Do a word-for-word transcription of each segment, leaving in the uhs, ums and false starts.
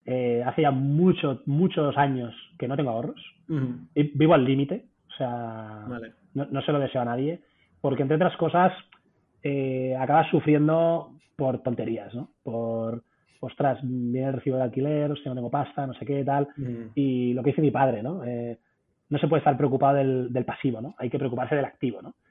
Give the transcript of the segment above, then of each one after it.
eh, hace ya muchos, muchos años que no tengo ahorros. Uh-huh. Y vivo al límite, o sea, Vale. no, no se lo deseo a nadie, porque entre otras cosas eh, acabas sufriendo por tonterías, ¿no? Por, ostras, viene el recibo de alquiler, hostia, no tengo pasta, no sé qué, tal. Uh-huh. Y lo que dice mi padre, ¿no? Eh, no se puede estar preocupado del, del pasivo, ¿no? Hay que preocuparse del activo, ¿no?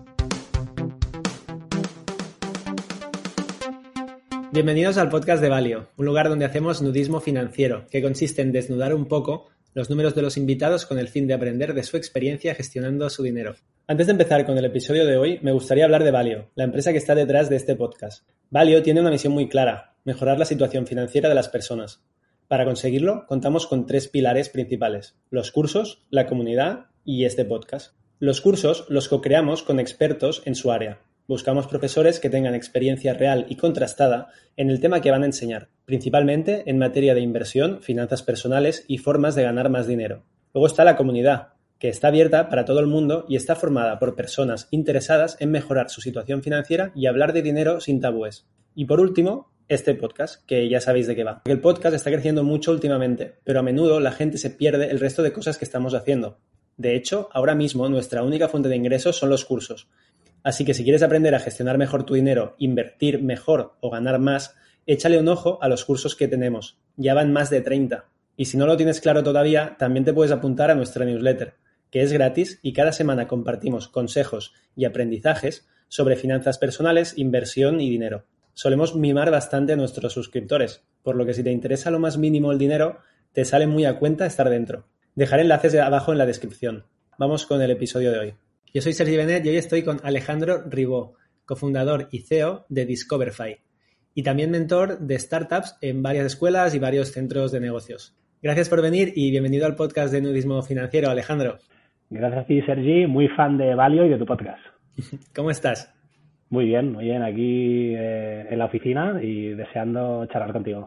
Bienvenidos al podcast de Valio, un lugar donde hacemos nudismo financiero, que consiste en desnudar un poco los números de los invitados con el fin de aprender de su experiencia gestionando su dinero. Antes de empezar con el episodio de hoy, me gustaría hablar de Valio, la empresa que está detrás de este podcast. Valio tiene una misión muy clara: mejorar la situación financiera de las personas. Para conseguirlo, contamos con tres pilares principales: los cursos, la comunidad y este podcast. Los cursos los co-creamos con expertos en su área. Buscamos profesores que tengan experiencia real y contrastada en el tema que van a enseñar, principalmente en materia de inversión, finanzas personales y formas de ganar más dinero. Luego está la comunidad, que está abierta para todo el mundo y está formada por personas interesadas en mejorar su situación financiera y hablar de dinero sin tabúes. Y por último, este podcast, que ya sabéis de qué va. El podcast está creciendo mucho últimamente, pero a menudo la gente se pierde el resto de cosas que estamos haciendo. De hecho, ahora mismo nuestra única fuente de ingresos son los cursos. Así que si quieres aprender a gestionar mejor tu dinero, invertir mejor o ganar más, échale un ojo a los cursos que tenemos. Ya van más de treinta. Y si no lo tienes claro todavía, también te puedes apuntar a nuestra newsletter, que es gratis y cada semana compartimos consejos y aprendizajes sobre finanzas personales, inversión y dinero. Solemos mimar bastante a nuestros suscriptores, por lo que si te interesa lo más mínimo el dinero, te sale muy a cuenta estar dentro. Dejaré enlaces de abajo en la descripción. Vamos con el episodio de hoy. Yo soy Sergi Benet y hoy estoy con Alejandro Ribó, cofundador y C E O de Discoverify y también mentor de startups en varias escuelas y varios centros de negocios. Gracias por venir y bienvenido al podcast de Nudismo Financiero, Alejandro. Gracias a ti, Sergi, muy fan de Valio y de tu podcast. ¿Cómo estás? Muy bien, muy bien, aquí eh, en la oficina y deseando charlar contigo.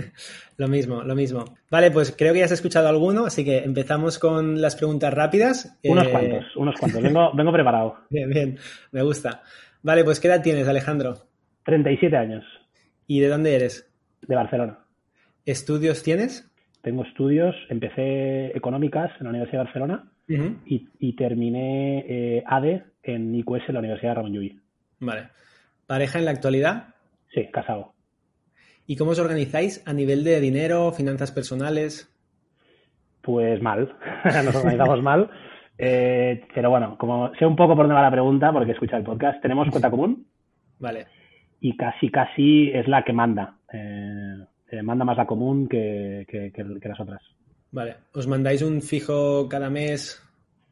Lo mismo, lo mismo. Vale, pues creo que ya has escuchado alguno, así que empezamos con las preguntas rápidas. Unos eh... cuantos, unos cuantos. Vengo, vengo preparado. Bien, bien, me gusta. Vale, pues ¿qué edad tienes, Alejandro? treinta y siete años. ¿Y de dónde eres? De Barcelona. ¿Estudios tienes? Tengo estudios, empecé económicas en la Universidad de Barcelona uh-huh. y, y terminé eh, A D E en I Q S en la Universidad de Ramon Llull. Vale. ¿Pareja en la actualidad? Sí, casado. ¿Y cómo os organizáis a nivel de dinero, finanzas personales? Pues mal, nos organizamos mal. Eh, pero bueno, como sé un poco por dónde va la pregunta, porque escucha el podcast, tenemos cuenta común. Vale. Y casi, casi es la que manda. Eh, eh, manda más la común que, que, que, que las otras. Vale. ¿Os mandáis un fijo cada mes?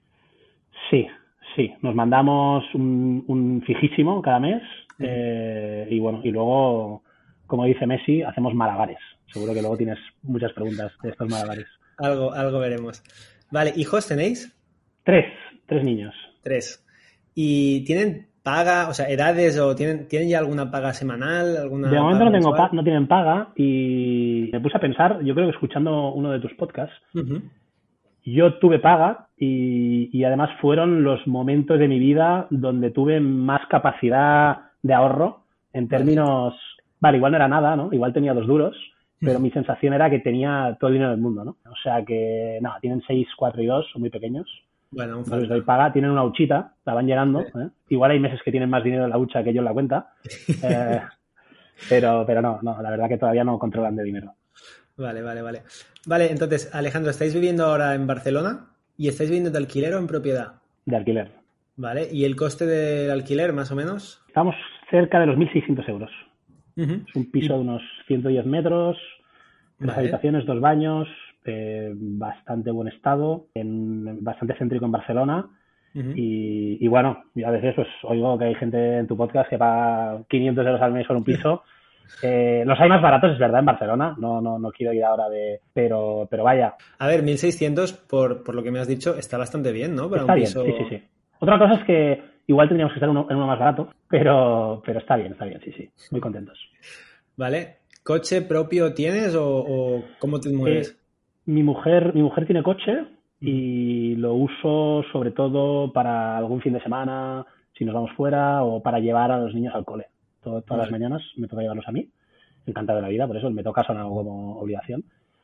Sí, sí. Nos mandamos un, un fijísimo cada mes. Uh-huh. Eh, y bueno, y luego, como dice Messi, hacemos malabares. Seguro que luego tienes muchas preguntas de estos malabares. Algo, algo veremos. Vale, ¿hijos tenéis? Tres, tres niños. Tres. ¿Y tienen paga, o sea, edades o tienen, tienen ya alguna paga semanal? Alguna de momento paga no, tengo mensual? pa- no tienen paga y me puse a pensar, yo creo que escuchando uno de tus podcasts, uh-huh. yo tuve paga y, y además fueron los momentos de mi vida donde tuve más capacidad de ahorro en términos, vale, vale igual no era nada, ¿no? Igual tenía dos duros, pero mi sensación era que tenía todo el dinero del mundo, ¿no? O sea que, no, tienen seis, cuatro y dos, son muy pequeños. Bueno, no les doy paga, tienen una huchita, la van llenando. ¿eh? Igual hay meses que tienen más dinero en la hucha que yo en la cuenta. Eh, pero, pero no, no, la verdad que todavía no controlan de dinero. Vale, vale, vale. Vale, entonces, Alejandro, ¿estáis viviendo ahora en Barcelona y estáis viviendo de alquiler o en propiedad? De alquiler. Vale, ¿y el coste del alquiler, más o menos? Estamos cerca de los mil seiscientos euros. Uh-huh. Es un piso y... de unos ciento diez metros, tres vale. habitaciones, dos baños, eh, bastante buen estado, en, bastante céntrico en Barcelona. Uh-huh. y, y bueno, yo a veces pues oigo que hay gente en tu podcast que paga quinientos euros al mes por un piso. Eh, los hay más baratos, es verdad, en Barcelona. No, no, no quiero ir ahora de... Pero, pero vaya. A ver, mil seiscientos, por, por lo que me has dicho, está bastante bien, ¿no? Para está un bien, piso... sí, sí, sí. Otra cosa es que igual tendríamos que estar uno, en uno más barato, pero, pero está bien, está bien, sí, sí. Muy contentos. Vale. ¿Coche propio tienes o, o cómo te mueves? Eh, mi mujer, mi mujer tiene coche y lo uso sobre todo para algún fin de semana, si nos vamos fuera, o para llevar a los niños al cole. Todo, todas vale. las mañanas me toca llevarlos a mí. Encantado de la vida, por eso me toca sonar como obligación.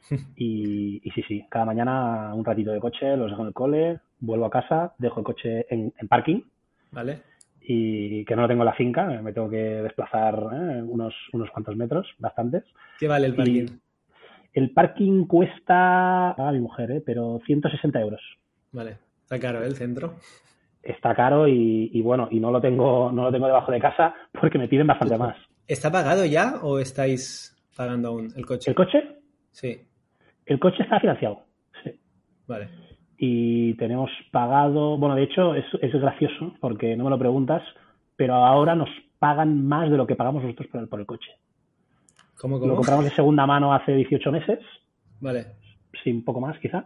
Y, y sí, sí, cada mañana un ratito de coche, los dejo en el cole, vuelvo a casa, dejo el coche en, en parking. Vale. Y que no lo tengo en la finca, me tengo que desplazar ¿eh? unos, unos cuantos metros, bastantes. ¿Qué vale el parking? Y el parking cuesta, a mi mujer, ¿eh? pero ciento sesenta euros. Vale, está caro, ¿eh? El centro. Está caro y, y bueno, y no lo tengo no lo tengo debajo de casa porque me piden bastante más. ¿Está pagado ya o estáis pagando aún el coche? ¿El coche? Sí. El coche está financiado, sí. Vale. Y tenemos pagado, bueno, de hecho es, es gracioso porque no me lo preguntas, pero ahora nos pagan más de lo que pagamos nosotros por el, por el coche. ¿Cómo, cómo? Lo compramos de segunda mano hace dieciocho meses. Vale. Sí, un poco más quizá.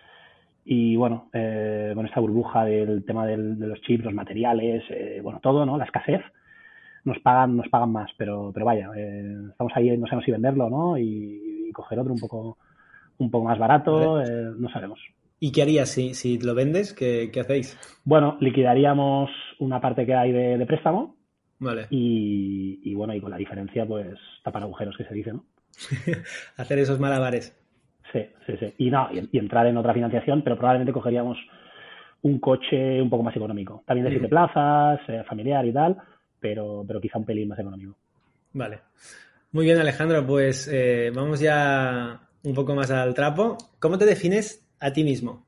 Y bueno, eh, con esta burbuja del tema del, de los chips, los materiales, eh, bueno, todo, ¿no? La escasez, nos pagan, nos pagan más, pero, pero vaya, eh, estamos ahí, no sabemos si venderlo, ¿no? Y, y coger otro un poco, un poco más barato, vale. eh, no sabemos. ¿Y qué harías si, si lo vendes? ¿Qué, qué hacéis? Bueno, liquidaríamos una parte que hay de, de préstamo. Vale. Y, y bueno, y con la diferencia, pues, tapar agujeros, que se dice, ¿no? Hacer esos malabares. Sí, sí, sí. Y no, y, y entrar en otra financiación, pero probablemente cogeríamos un coche un poco más económico. También de siete mm. plazas, eh, familiar y tal, pero, pero quizá un pelín más económico. Vale. Muy bien, Alejandro, pues eh, vamos ya un poco más al trapo. ¿Cómo te defines a ti mismo?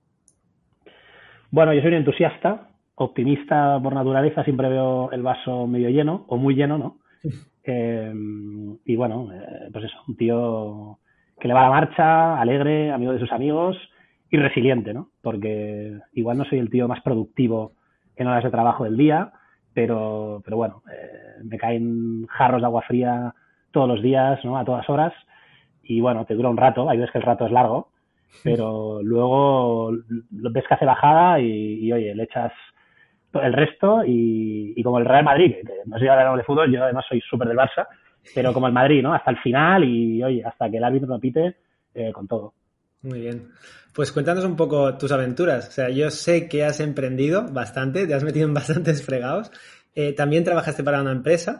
Bueno, yo soy un entusiasta, optimista por naturaleza, siempre veo el vaso medio lleno o muy lleno, ¿no? eh, y bueno, eh, pues eso, un tío que le va a la marcha, alegre, amigo de sus amigos y resiliente, ¿no? Porque igual no soy el tío más productivo en horas de trabajo del día, pero, pero bueno, eh, me caen jarros de agua fría todos los días, ¿no? A todas horas. Y bueno, te dura un rato, hay veces que el rato es largo, pero luego ves que hace bajada y, y oye, le echas el resto y, y como el Real Madrid, que no sé si hablaremos de fútbol, yo además soy súper del Barça, pero como el Madrid, ¿no? Hasta el final y oye, hasta que el árbitro no pite, eh, con todo. Muy bien. Pues cuéntanos un poco tus aventuras. O sea, yo sé que has emprendido bastante, te has metido en bastantes fregados. Eh, también trabajaste para una empresa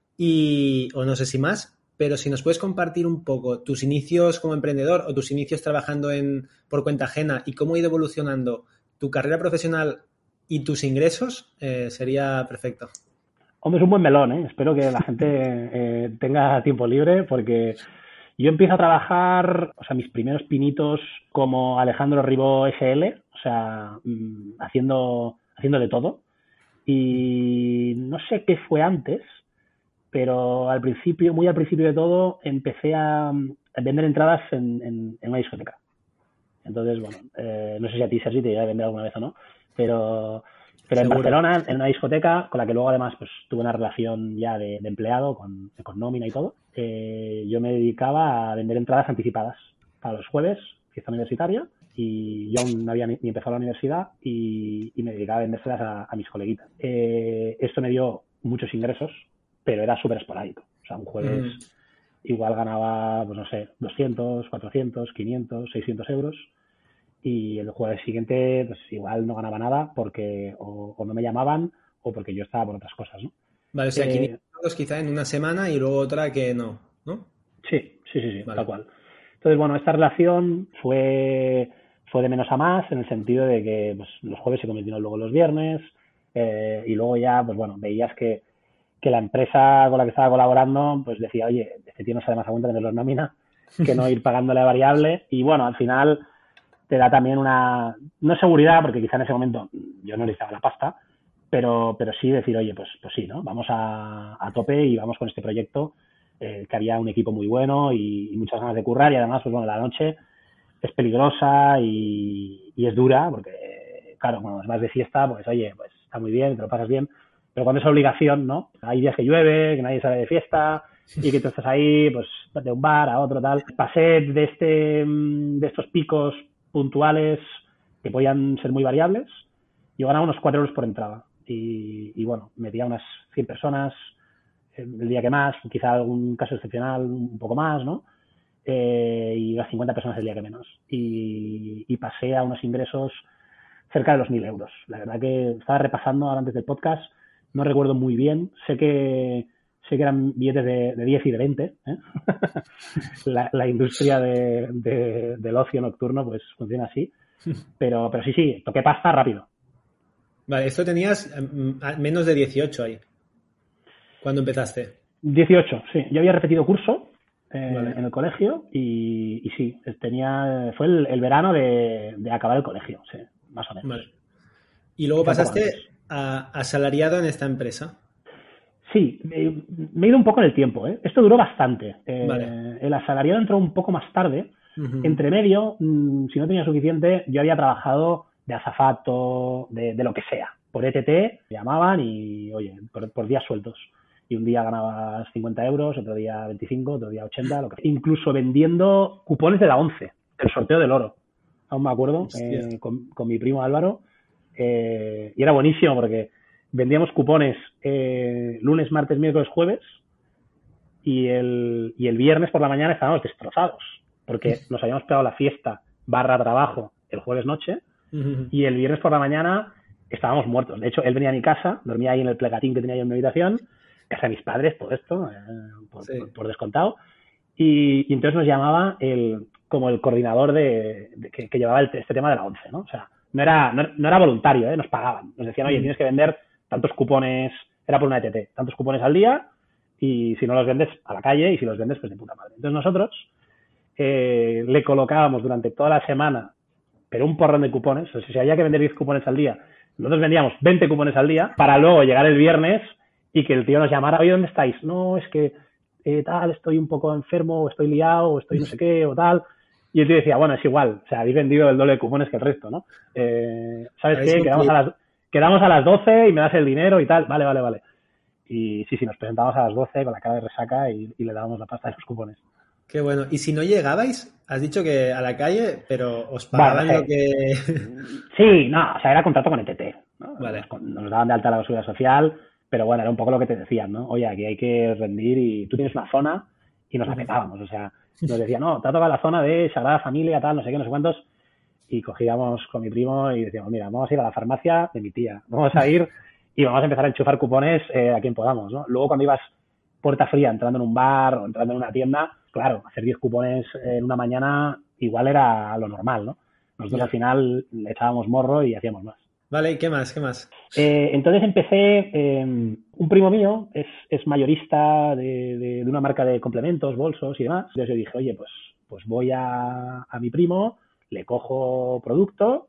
y, o no sé si más, pero si nos puedes compartir un poco tus inicios como emprendedor o tus inicios trabajando en, por cuenta ajena y cómo ha ido evolucionando tu carrera profesional y tus ingresos, eh, sería perfecto. Hombre, es un buen melón, ¿eh? Espero que la gente eh, tenga tiempo libre porque yo empiezo a trabajar, o sea, mis primeros pinitos como Alejandro Ribó S L, o sea, mmm, haciendo, haciendo de todo. Y no sé qué fue antes, pero al principio, muy al principio de todo, empecé a, a vender entradas en, en, en una discoteca. Entonces, bueno, eh, no sé si a ti, Sergi, te iba a vender alguna vez o no, pero, pero en Barcelona, en una discoteca, con la que luego además pues tuve una relación ya de, de empleado, con, con nómina y todo, eh, yo me dedicaba a vender entradas anticipadas para los jueves, fiesta universitaria, y yo aún no había ni, ni empezado la universidad y, y me dedicaba a vendérselas a, a mis coleguitas. Eh, esto me dio muchos ingresos, pero era súper esporádico. O sea, un jueves mm. igual ganaba, pues no sé, doscientos, cuatrocientos, quinientos, seiscientos euros. Y el jueves siguiente, pues igual no ganaba nada porque o, o no me llamaban o porque yo estaba por otras cosas, ¿no? Vale, o sea, eh, quinientos euros quizá en una semana y luego otra que no, ¿no? Sí, sí, sí, sí, vale. Tal cual. Entonces, bueno, esta relación fue, fue de menos a más en el sentido de que pues, los jueves se convirtieron luego los viernes eh, y luego ya, pues bueno, veías que, que la empresa con la que estaba colaborando pues decía, oye, este tío no sabe más a cuenta tenerlos nómina que no ir pagándole a variable y bueno, al final te da también una, no seguridad, porque quizá en ese momento yo no necesitaba la pasta, pero, pero sí decir, oye, pues, pues sí, ¿no? Vamos a, a tope y vamos con este proyecto, eh, que había un equipo muy bueno y, y muchas ganas de currar y además, pues bueno, la noche es peligrosa y, y es dura, porque claro, cuando vas de fiesta, pues oye, pues está muy bien, te lo pasas bien, pero cuando es obligación, ¿no? Hay días que llueve, que nadie sale de fiesta y que tú estás ahí, pues de un bar a otro, tal. Pasé de este, de estos picos puntuales que podían ser muy variables. Yo ganaba unos cuatro euros por entrada y, y bueno, metía unas cien personas el día que más, quizá algún caso excepcional un poco más, ¿no? Eh, y unas cincuenta personas el día que menos. Y, y pasé a unos ingresos cerca de los mil euros. La verdad que estaba repasando ahora antes del podcast, no recuerdo muy bien. Sé que sé que eran billetes de, de diez y de veinte. ¿eh? la, la industria de, de, del ocio nocturno pues funciona así. Pero, pero sí, sí, toqué pasta rápido. Vale, esto tenías menos de dieciocho ahí, cuando empezaste. dieciocho, sí. Yo había repetido curso eh, Vale. en el colegio y, y sí, tenía, fue el, el verano de, de acabar el colegio, sí, más o menos. Vale. Y luego Quizá pasaste a asalariado en esta empresa. Sí, me, me he ido un poco en el tiempo, ¿eh? Esto duró bastante. Eh, Vale. El asalariado entró un poco más tarde. Uh-huh. Entre medio, mmm, si no tenía suficiente, yo había trabajado de azafato, de, de lo que sea. Por E T T me llamaban y, oye, por, por días sueltos. Y un día ganabas cincuenta euros, otro día veinticinco, otro día ochenta. Lo que... Incluso vendiendo cupones de la once, el sorteo del oro. Aún me acuerdo, eh, con, con mi primo Álvaro. Eh, y era buenísimo porque vendíamos cupones eh, lunes, martes, miércoles, jueves y el, y el viernes por la mañana estábamos destrozados porque nos habíamos pegado la fiesta barra trabajo el jueves noche uh-huh. y el viernes por la mañana estábamos muertos. De hecho, él venía a mi casa, dormía ahí en el plegatín que tenía yo en mi habitación, casa de mis padres, todo esto, eh, por, sí. por, por descontado, y, y entonces nos llamaba el, como el coordinador de, de que, que llevaba el, este tema de la once, ¿no? O sea, no era, no, no era voluntario, ¿eh? Nos pagaban, nos decían, oye, uh-huh. tienes que vender tantos cupones, era por una E T T, tantos cupones al día y si no los vendes a la calle y si los vendes pues de puta madre. Entonces nosotros eh, le colocábamos durante toda la semana, pero un porrón de cupones, o sea, si había que vender diez cupones al día, nosotros vendíamos veinte cupones al día para luego llegar el viernes y que el tío nos llamara, oye, ¿dónde estáis? No, es que eh, tal, estoy un poco enfermo o estoy liado o estoy no sé qué o tal. Y el tío decía, bueno, es igual, o sea, habéis vendido el doble de cupones que el resto, ¿no? Eh, ¿Sabes qué? Quedamos a las... Quedamos a las doce y me das el dinero y tal. Vale, vale, vale. Y sí, sí, nos presentamos a las doce con la cara de resaca y, y le dábamos la pasta de los cupones. Qué bueno. ¿Y si no llegabais? Has dicho que a la calle, pero os pagaban bueno, lo que... Sí, no, o sea, era contrato con E T T, ¿no? Vale. Nos, nos daban de alta la seguridad social, pero bueno, era un poco lo que te decían, ¿no? Oye, aquí hay que rendir y tú tienes una zona y nos la petábamos. O sea, nos decían, no, te ha tocado la zona de Sagrada Familia, tal, no sé qué, no sé cuántos... Y cogíamos con mi primo y decíamos, mira, vamos a ir a la farmacia de mi tía, vamos a ir y vamos a empezar a enchufar cupones eh, a quien podamos, ¿no? Luego cuando ibas puerta fría entrando en un bar o entrando en una tienda, claro, hacer diez cupones en una mañana igual era lo normal, ¿no? Nosotros yeah. al final le echábamos morro y hacíamos más. Vale, ¿y qué más? ¿Qué más? Eh, entonces empecé, eh, un primo mío es, es mayorista de, de, de una marca de complementos, bolsos y demás. Entonces yo dije, oye, pues, pues voy a, a mi primo, le cojo producto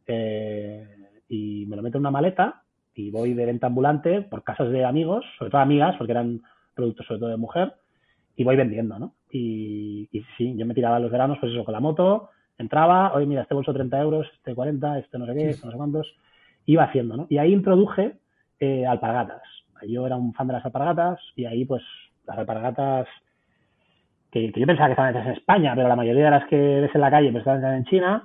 eh, y me lo meto en una maleta y voy de venta ambulante por casas de amigos, sobre todo amigas, porque eran productos sobre todo de mujer, y voy vendiendo, ¿no? Y, y sí, yo me tiraba los veranos, pues eso, con la moto, entraba, oye, mira, este bolso treinta euros, este cuarenta, este no sé qué, este no sé cuántos, iba haciendo, ¿no? Y ahí introduje eh, alpargatas. Yo era un fan de las alpargatas y ahí, pues, las alpargatas... Que, que yo pensaba que estaban hechas en España, pero la mayoría de las que ves en la calle pues estaban hechas en China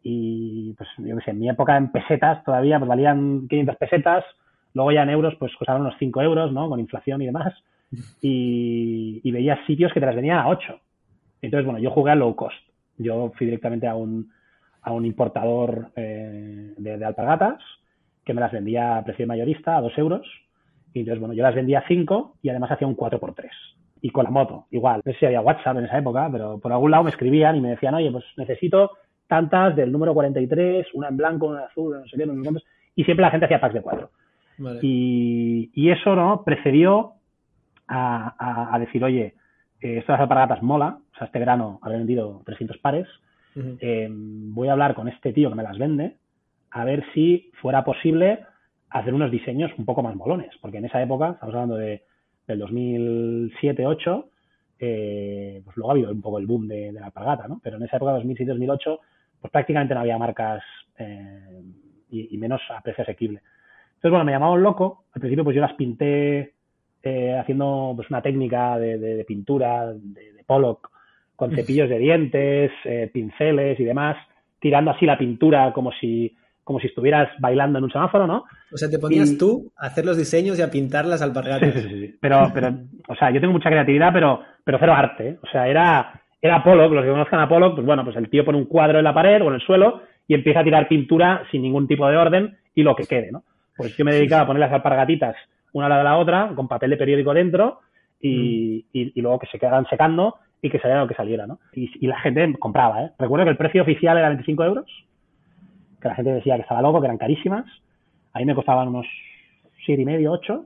y pues yo qué sé, en mi época en pesetas todavía pues valían quinientas pesetas, luego ya en euros pues costaban unos cinco euros, ¿no? Con inflación y demás y, y veías sitios que te las venían a ocho. Entonces, bueno, yo jugué a low cost. Yo fui directamente a un, a un importador eh, de, de alpargatas que me las vendía a precio mayorista a dos euros y entonces, bueno, yo las vendía a cinco y además hacía un cuatro por tres. Y con la moto, igual. No sé si había WhatsApp en esa época, pero por algún lado me escribían y me decían, oye, pues necesito tantas del número cuarenta y tres, una en blanco, una en azul, no sé qué, no sé cuántos. Y siempre la gente hacía packs de cuatro. Vale. Y, y eso, ¿no? Precedió a, a, a decir, oye, eh, esto de las alpargatas mola. O sea, este verano habré vendido trescientos pares. Uh-huh. Eh, voy a hablar con este tío que me las vende a ver si fuera posible hacer unos diseños un poco más molones. Porque en esa época, estamos hablando de del dos mil siete dos mil ocho, eh, pues luego ha habido un poco el boom de, de la alpargata, ¿no? Pero en esa época, dos mil siete dos mil ocho, pues prácticamente no había marcas eh, y, y menos a precio asequible. Entonces, bueno, me llamaban loco. Al principio, pues yo las pinté eh, haciendo pues una técnica de, de, de pintura, de, de Pollock, con cepillos de dientes, eh, pinceles y demás, tirando así la pintura como si... como si estuvieras bailando en un semáforo, ¿no? O sea, te ponías y... tú a hacer los diseños y a pintar las alpargatas. Sí, sí, sí. Pero, pero, o sea, yo tengo mucha creatividad, pero, pero cero arte, ¿eh? O sea, era, era Pollock, los que conozcan a Pollock, pues bueno, pues el tío pone un cuadro en la pared o en el suelo y empieza a tirar pintura sin ningún tipo de orden y lo que quede, ¿no? Pues yo me dedicaba a poner las alpargatitas una a la de la otra, con papel de periódico dentro, y, mm. y, y luego que se quedaran secando y que saliera lo que saliera, ¿no? Y, y la gente compraba, ¿eh? Recuerdo que el precio oficial era veinticinco euros, que la gente decía que estaba loco, que eran carísimas. A mí me costaban unos siete y medio, ocho.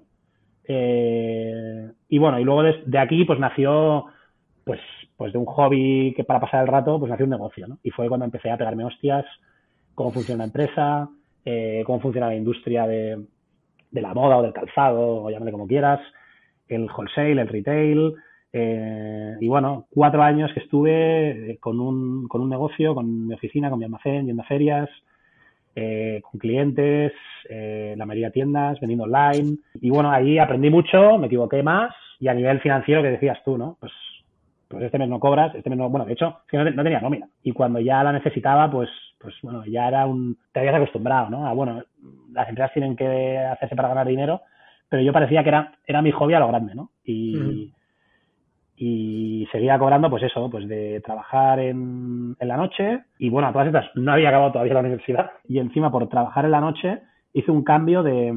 Eh, y bueno, y luego de, de aquí pues nació, pues, pues de un hobby que para pasar el rato, pues nació un negocio, ¿no? Y fue cuando empecé a pegarme hostias, cómo funciona una empresa, eh, cómo funciona la industria de, de la moda o del calzado, o llámale como quieras, el wholesale, el retail, eh, y bueno, cuatro años que estuve con un, con un negocio, con mi oficina, con mi almacén, yendo a ferias, eh, con clientes, eh, la mayoría de tiendas, vendiendo online. Y bueno, ahí aprendí mucho, me equivoqué más, y a nivel financiero, que decías tú, ¿no? Pues, pues este mes no cobras, este mes no, bueno, de hecho, no, no tenía nómina. Y cuando ya la necesitaba, pues, pues bueno, ya era un, te habías acostumbrado, ¿no? A, bueno, las empresas tienen que hacerse para ganar dinero, pero yo parecía que era, era mi hobby a lo grande, ¿no? Y, mm. y seguía cobrando, pues eso, pues de trabajar en, en la noche. Y bueno, a todas estas no había acabado todavía la universidad. Y encima, por trabajar en la noche, hice un cambio de,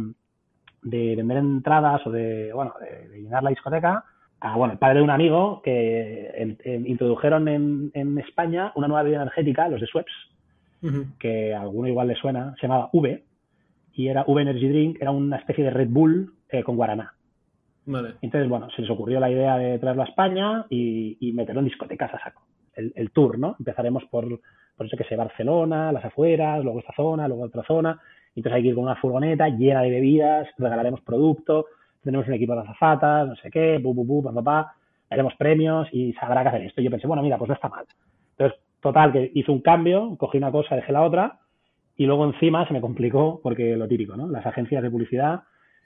de vender entradas o de, bueno, de, de llenar la discoteca a, bueno, el padre de un amigo que en, en, introdujeron en, en España una nueva bebida energética, los de Schweppes, uh-huh. que a alguno igual le suena, se llamaba V, y era V Energy Drink, era una especie de Red Bull eh, con guaraná. Vale. Entonces, bueno, se les ocurrió la idea de traerlo a España y, y meterlo en discotecas a saco. El, el tour, ¿no? Empezaremos por, por eso que sé, Barcelona, las afueras, luego esta zona, luego otra zona. Entonces hay que ir con una furgoneta llena de bebidas, regalaremos producto, tenemos un equipo de azafatas, no sé qué, bu, bu, bu, pa, pa, pa, haremos premios y sabrá que hacer esto. Y yo pensé, bueno, mira, pues no está mal. Entonces, total, que hice un cambio, cogí una cosa, dejé la otra, y luego encima se me complicó porque lo típico, ¿no? Las agencias de publicidad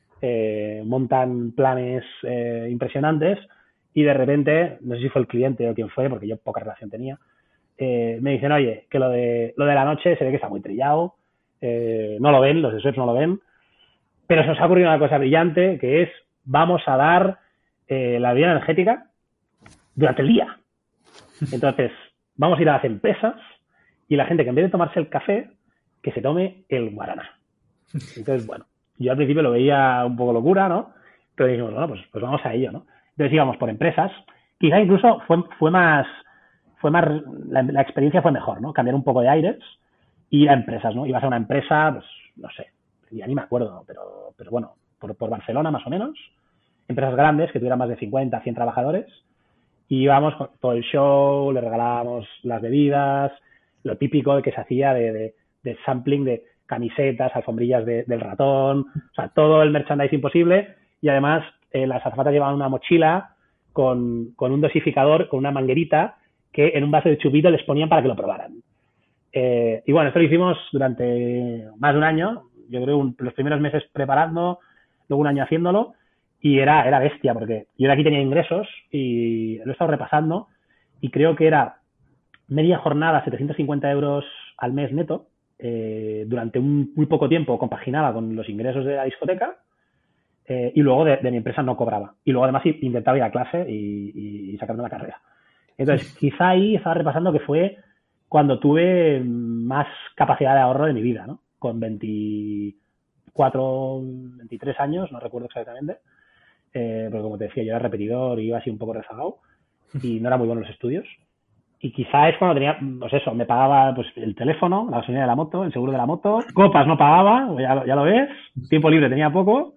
eh, montan planes eh, impresionantes y de repente, no sé si fue el cliente o quién fue, porque yo poca relación tenía, eh, me dicen, oye, que lo de lo de la noche se ve que está muy trillado, eh, no lo ven, los de Schweppes no lo ven, pero se nos ha ocurrido una cosa brillante que es, vamos a dar eh, la bebida energética durante el día. Entonces, vamos a ir a las empresas y la gente que en vez de tomarse el café, que se tome el guaraná. Entonces, bueno, yo al principio lo veía un poco locura, ¿no? Pero dijimos, bueno, pues, pues vamos a ello, ¿no? Entonces íbamos por empresas. Quizá incluso fue, fue más, fue más, la, la experiencia fue mejor, ¿no? Cambiar un poco de aires y ir a empresas, ¿no? Ibas a una empresa, pues, no sé, ya ni me acuerdo, pero, pero bueno, por, por Barcelona más o menos. Empresas grandes que tuvieran más de cincuenta, cien trabajadores. Y íbamos con todo el show, le regalábamos las bebidas, lo típico de que se hacía de, de, de sampling de camisetas, alfombrillas de, del ratón, o sea, todo el merchandising posible. Y además, eh, las azafatas llevaban una mochila con, con un dosificador, con una manguerita, que en un vaso de chupito les ponían para que lo probaran. Eh, y bueno, esto lo hicimos durante más de un año, yo creo un, los primeros meses preparando, luego un año haciéndolo, y era, era bestia, porque yo de aquí tenía ingresos y lo he estado repasando, y creo que era media jornada, setecientos cincuenta euros al mes neto, eh, durante un muy poco tiempo compaginaba con los ingresos de la discoteca, eh, y luego de, de mi empresa no cobraba. Y luego además intentaba ir a clase y, y sacarme la carrera. Entonces, quizá ahí estaba repasando que fue cuando tuve más capacidad de ahorro de mi vida, ¿no? Con veinticuatro, veintitrés años, no recuerdo exactamente, eh, porque como te decía, yo era repetidor y iba así un poco rezagado y no era muy bueno en los estudios. Y quizá es cuando tenía, pues eso, me pagaba pues el teléfono, la gasolina de la moto, el seguro de la moto, copas no pagaba, ya lo, ya lo ves, tiempo libre tenía poco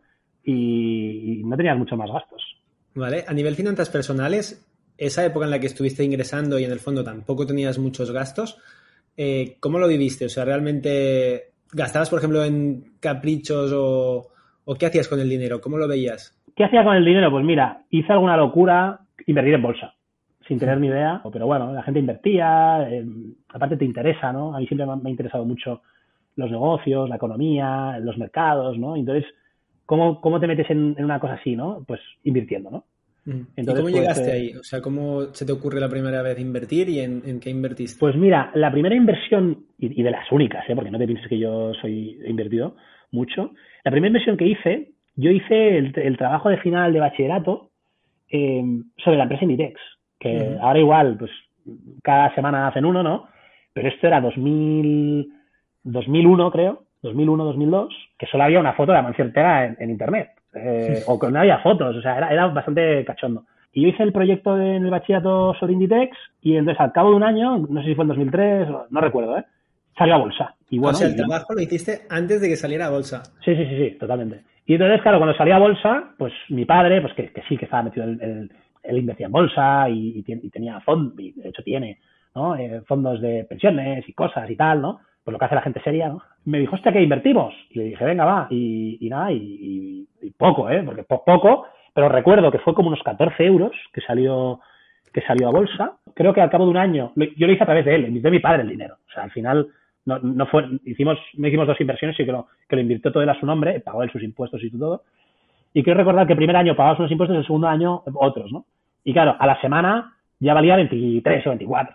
y, y no tenía muchos más gastos. Vale, a nivel finanzas personales, esa época en la que estuviste ingresando y en el fondo tampoco tenías muchos gastos, eh, ¿cómo lo viviste? O sea, ¿realmente gastabas, por ejemplo, en caprichos o, o qué hacías con el dinero? ¿Cómo lo veías? ¿Qué hacía con el dinero? Pues mira, hice alguna locura, invertir en bolsa, sin tener ni idea, pero bueno, la gente invertía, eh, aparte te interesa, ¿no? A mí siempre me ha interesado mucho los negocios, la economía, los mercados, ¿no? Entonces, ¿cómo, cómo te metes en, en una cosa así, no? Pues invirtiendo, ¿no? Entonces, ¿y cómo pues, llegaste eh, ahí? O sea, ¿cómo se te ocurre la primera vez invertir y en, en qué invertiste? Pues mira, la primera inversión, y, y de las únicas, ¿eh? Porque no te pienses que yo soy he invertido mucho, la primera inversión que hice, yo hice el, el trabajo de final de bachillerato eh, sobre la empresa Inditex, que uh-huh. ahora igual, pues cada semana hacen uno, ¿no? Pero esto era dos mil, dos mil uno, creo, dos mil uno, dos mil dos, que solo había una foto de Amancio Ortega en, en internet. Eh, o que no había fotos, o sea, era, era bastante cachondo. Y yo hice el proyecto en el bachillerato sobre Inditex y entonces al cabo de un año, no sé si fue en dos mil tres, no recuerdo, ¿eh? Salió a bolsa. Y bueno, o sea, el y... trabajo lo hiciste antes de que saliera a bolsa. Sí, sí, sí, sí, totalmente. Y entonces, claro, cuando salía a bolsa, pues mi padre, pues que, que sí, que estaba metido en el... Él invertía en bolsa y, y, y tenía fondos, y de hecho tiene, ¿no? Eh, fondos de pensiones y cosas y tal, ¿no? Pues lo que hace la gente seria, ¿no? Me dijo, hostia, ¿qué invertimos? Y le dije, venga, va. Y, y nada, y, y, y poco, ¿eh? Porque po poco, pero recuerdo que fue como unos catorce euros que salió, que salió a bolsa. Creo que al cabo de un año, yo lo hice a través de él, invirtió mi padre el dinero. O sea, al final, no, no fue, hicimos, no hicimos dos inversiones, sino que lo, que lo invirtió todo él a su nombre, pagó él sus impuestos y todo. Y quiero recordar que el primer año pagabas unos impuestos y el segundo año otros, ¿no? Y claro, a la semana ya valía veintitrés o veinticuatro.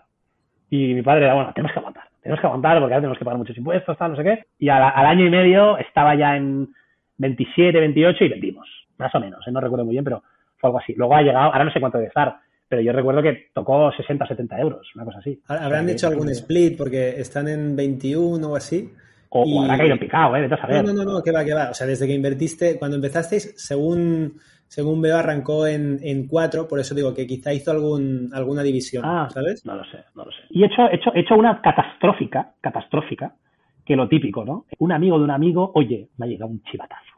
Y mi padre era, bueno, tenemos que aguantar, tenemos que aguantar porque ahora tenemos que pagar muchos impuestos, tal, no sé qué. Y a la, al año y medio estaba ya en veintisiete, veintiocho y vendimos, más o menos, ¿eh? No recuerdo muy bien, pero fue algo así. Luego ha llegado, ahora no sé cuánto debe estar, pero yo recuerdo que tocó sesenta, setenta euros, una cosa así. Habrán o sea, hecho algún split porque están en veintiuno o así. O, y... o habrá caído en picado, ¿eh? Vete a saber. No, no, no, no, que va, que va. O sea, desde que invertiste, cuando empezasteis, según... Según veo, arrancó en, en cuatro, por eso digo que quizá hizo algún, alguna división, ah, ¿sabes? No lo sé, no lo sé. Y he hecho, he hecho, he hecho una catastrófica, catastrófica, que lo típico, ¿no? Un amigo de un amigo, oye, me ha llegado un chivatazo.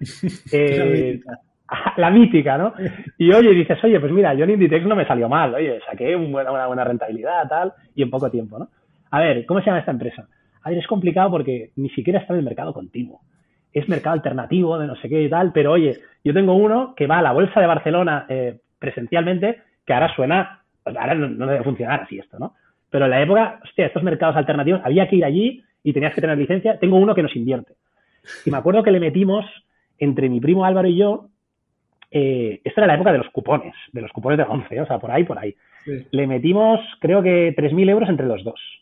eh, la, mítica. la mítica, ¿no? Y oye, dices, oye, pues mira, yo en Inditex no me salió mal, oye, saqué una, una buena rentabilidad, tal, y en poco tiempo, ¿no? A ver, ¿cómo se llama esta empresa? A ver, es complicado porque ni siquiera está en el mercado continuo. Es mercado alternativo de no sé qué y tal, pero oye, yo tengo uno que va a la bolsa de Barcelona eh, presencialmente, que ahora suena, pues ahora no, no debe funcionar así esto, ¿no? Pero en la época, hostia, estos mercados alternativos, había que ir allí y tenías que tener licencia. Tengo uno que nos invierte. Y me acuerdo que le metimos, entre mi primo Álvaro y yo, eh, esta era la época de los cupones, de los cupones de once, o sea, por ahí, por ahí. Sí. Le metimos, creo que tres mil euros entre los dos.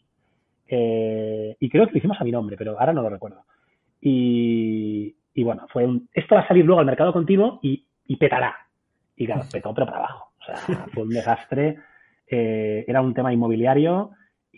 Eh, y creo que lo hicimos a mi nombre, pero ahora no lo recuerdo. Y, y bueno, fue un, esto va a salir luego al mercado continuo y, y petará. Y claro, petó, pero para abajo. O sea, fue un desastre. Eh, era un tema inmobiliario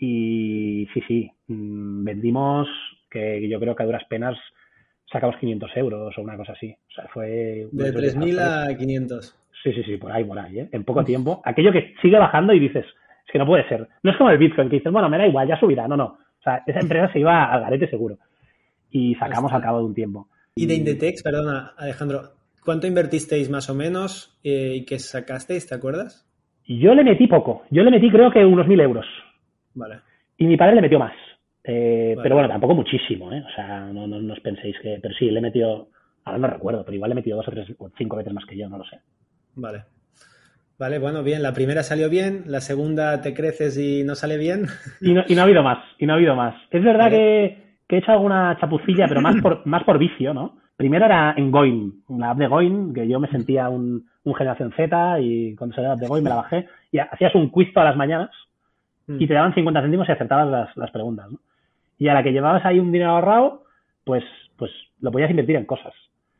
y sí, sí, mmm, vendimos que yo creo que a duras penas sacamos quinientos euros o una cosa así. O sea, fue... De tres mil a quinientos. Sí, sí, sí, por ahí, por ahí, ¿eh? En poco tiempo. Aquello que sigue bajando y dices, es que no puede ser. No es como el Bitcoin, que dices, bueno, me da igual, ya subirá. No, no. O sea, esa empresa se iba al garete seguro. Y sacamos Hostia. Al cabo de un tiempo. Y de Inditex, perdona, Alejandro, ¿cuánto invertisteis más o menos eh, y qué sacasteis, te acuerdas? Yo le metí poco. Yo le metí creo que unos mil euros. Vale. Y mi padre le metió más. Eh, vale. Pero bueno, tampoco muchísimo, ¿eh? O sea, no, no, no os penséis que... Pero sí, le he metido... Ahora no recuerdo, pero igual le he metido dos o tres o cinco veces más que yo, no lo sé. Vale. Vale, bueno, bien. La primera salió bien, la segunda te creces y no sale bien. Y no, y no ha habido más, y no ha habido más. Es verdad vale. que, que he hecho alguna chapucilla, pero más por, más por vicio, ¿no? Primero era en Goin, la app de Goin, que yo me sentía un, un generación Z y cuando salió la app de Goin me la bajé y hacías un quiz todas las mañanas y te daban cincuenta céntimos y acertabas las, las preguntas, ¿no? Y a la que llevabas ahí un dinero ahorrado, pues, pues lo podías invertir en cosas.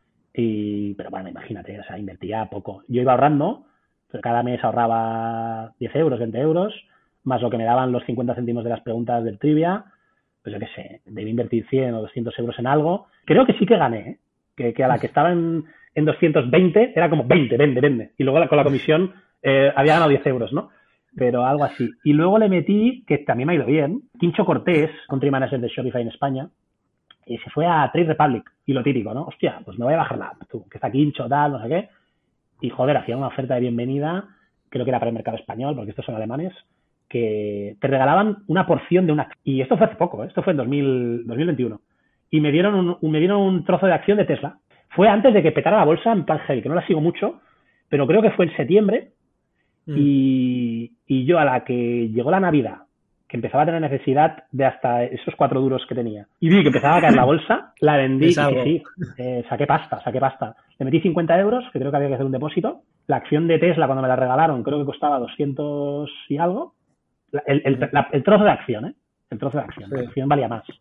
Y, pero bueno, imagínate, o sea, invertía poco. Yo iba ahorrando, pero cada mes ahorraba diez euros, veinte euros, más lo que me daban los cincuenta céntimos de las preguntas del trivia, pues yo qué sé, debí invertir cien o doscientos euros en algo. Creo que sí que gané, ¿eh? Que, que a la que estaba en, en doscientos veinte era como veinte, vende, vende. Y luego la, con la comisión eh, había ganado diez euros, ¿no? Pero algo así. Y luego le metí, que también me ha ido bien, Quincho Cortés, country manager de Shopify en España, y se fue a Trade Republic. Y lo típico, ¿no? Hostia, pues me voy a bajar la app, tú, que está Quincho, tal, no sé qué. Y joder, hacía una oferta de bienvenida, creo que era para el mercado español, porque estos son alemanes, que te regalaban una porción de una... Y esto fue hace poco, ¿eh? Esto fue en dos mil, dos mil veintiuno. Y me dieron, un, me dieron un trozo de acción de Tesla. Fue antes de que petara la bolsa en plan heavy, que no la sigo mucho, pero creo que fue en septiembre. Mm. Y, y yo a la que llegó la Navidad, que empezaba a tener necesidad de hasta esos cuatro duros que tenía, y vi que empezaba a caer la bolsa, la vendí y sí, sí, eh, saqué pasta, saqué pasta. Le metí cincuenta euros, que creo que había que hacer un depósito. La acción de Tesla, cuando me la regalaron, creo que costaba doscientos y algo. El, el, la, el trozo de acción, ¿eh? El trozo de acción. Sí. La acción valía más.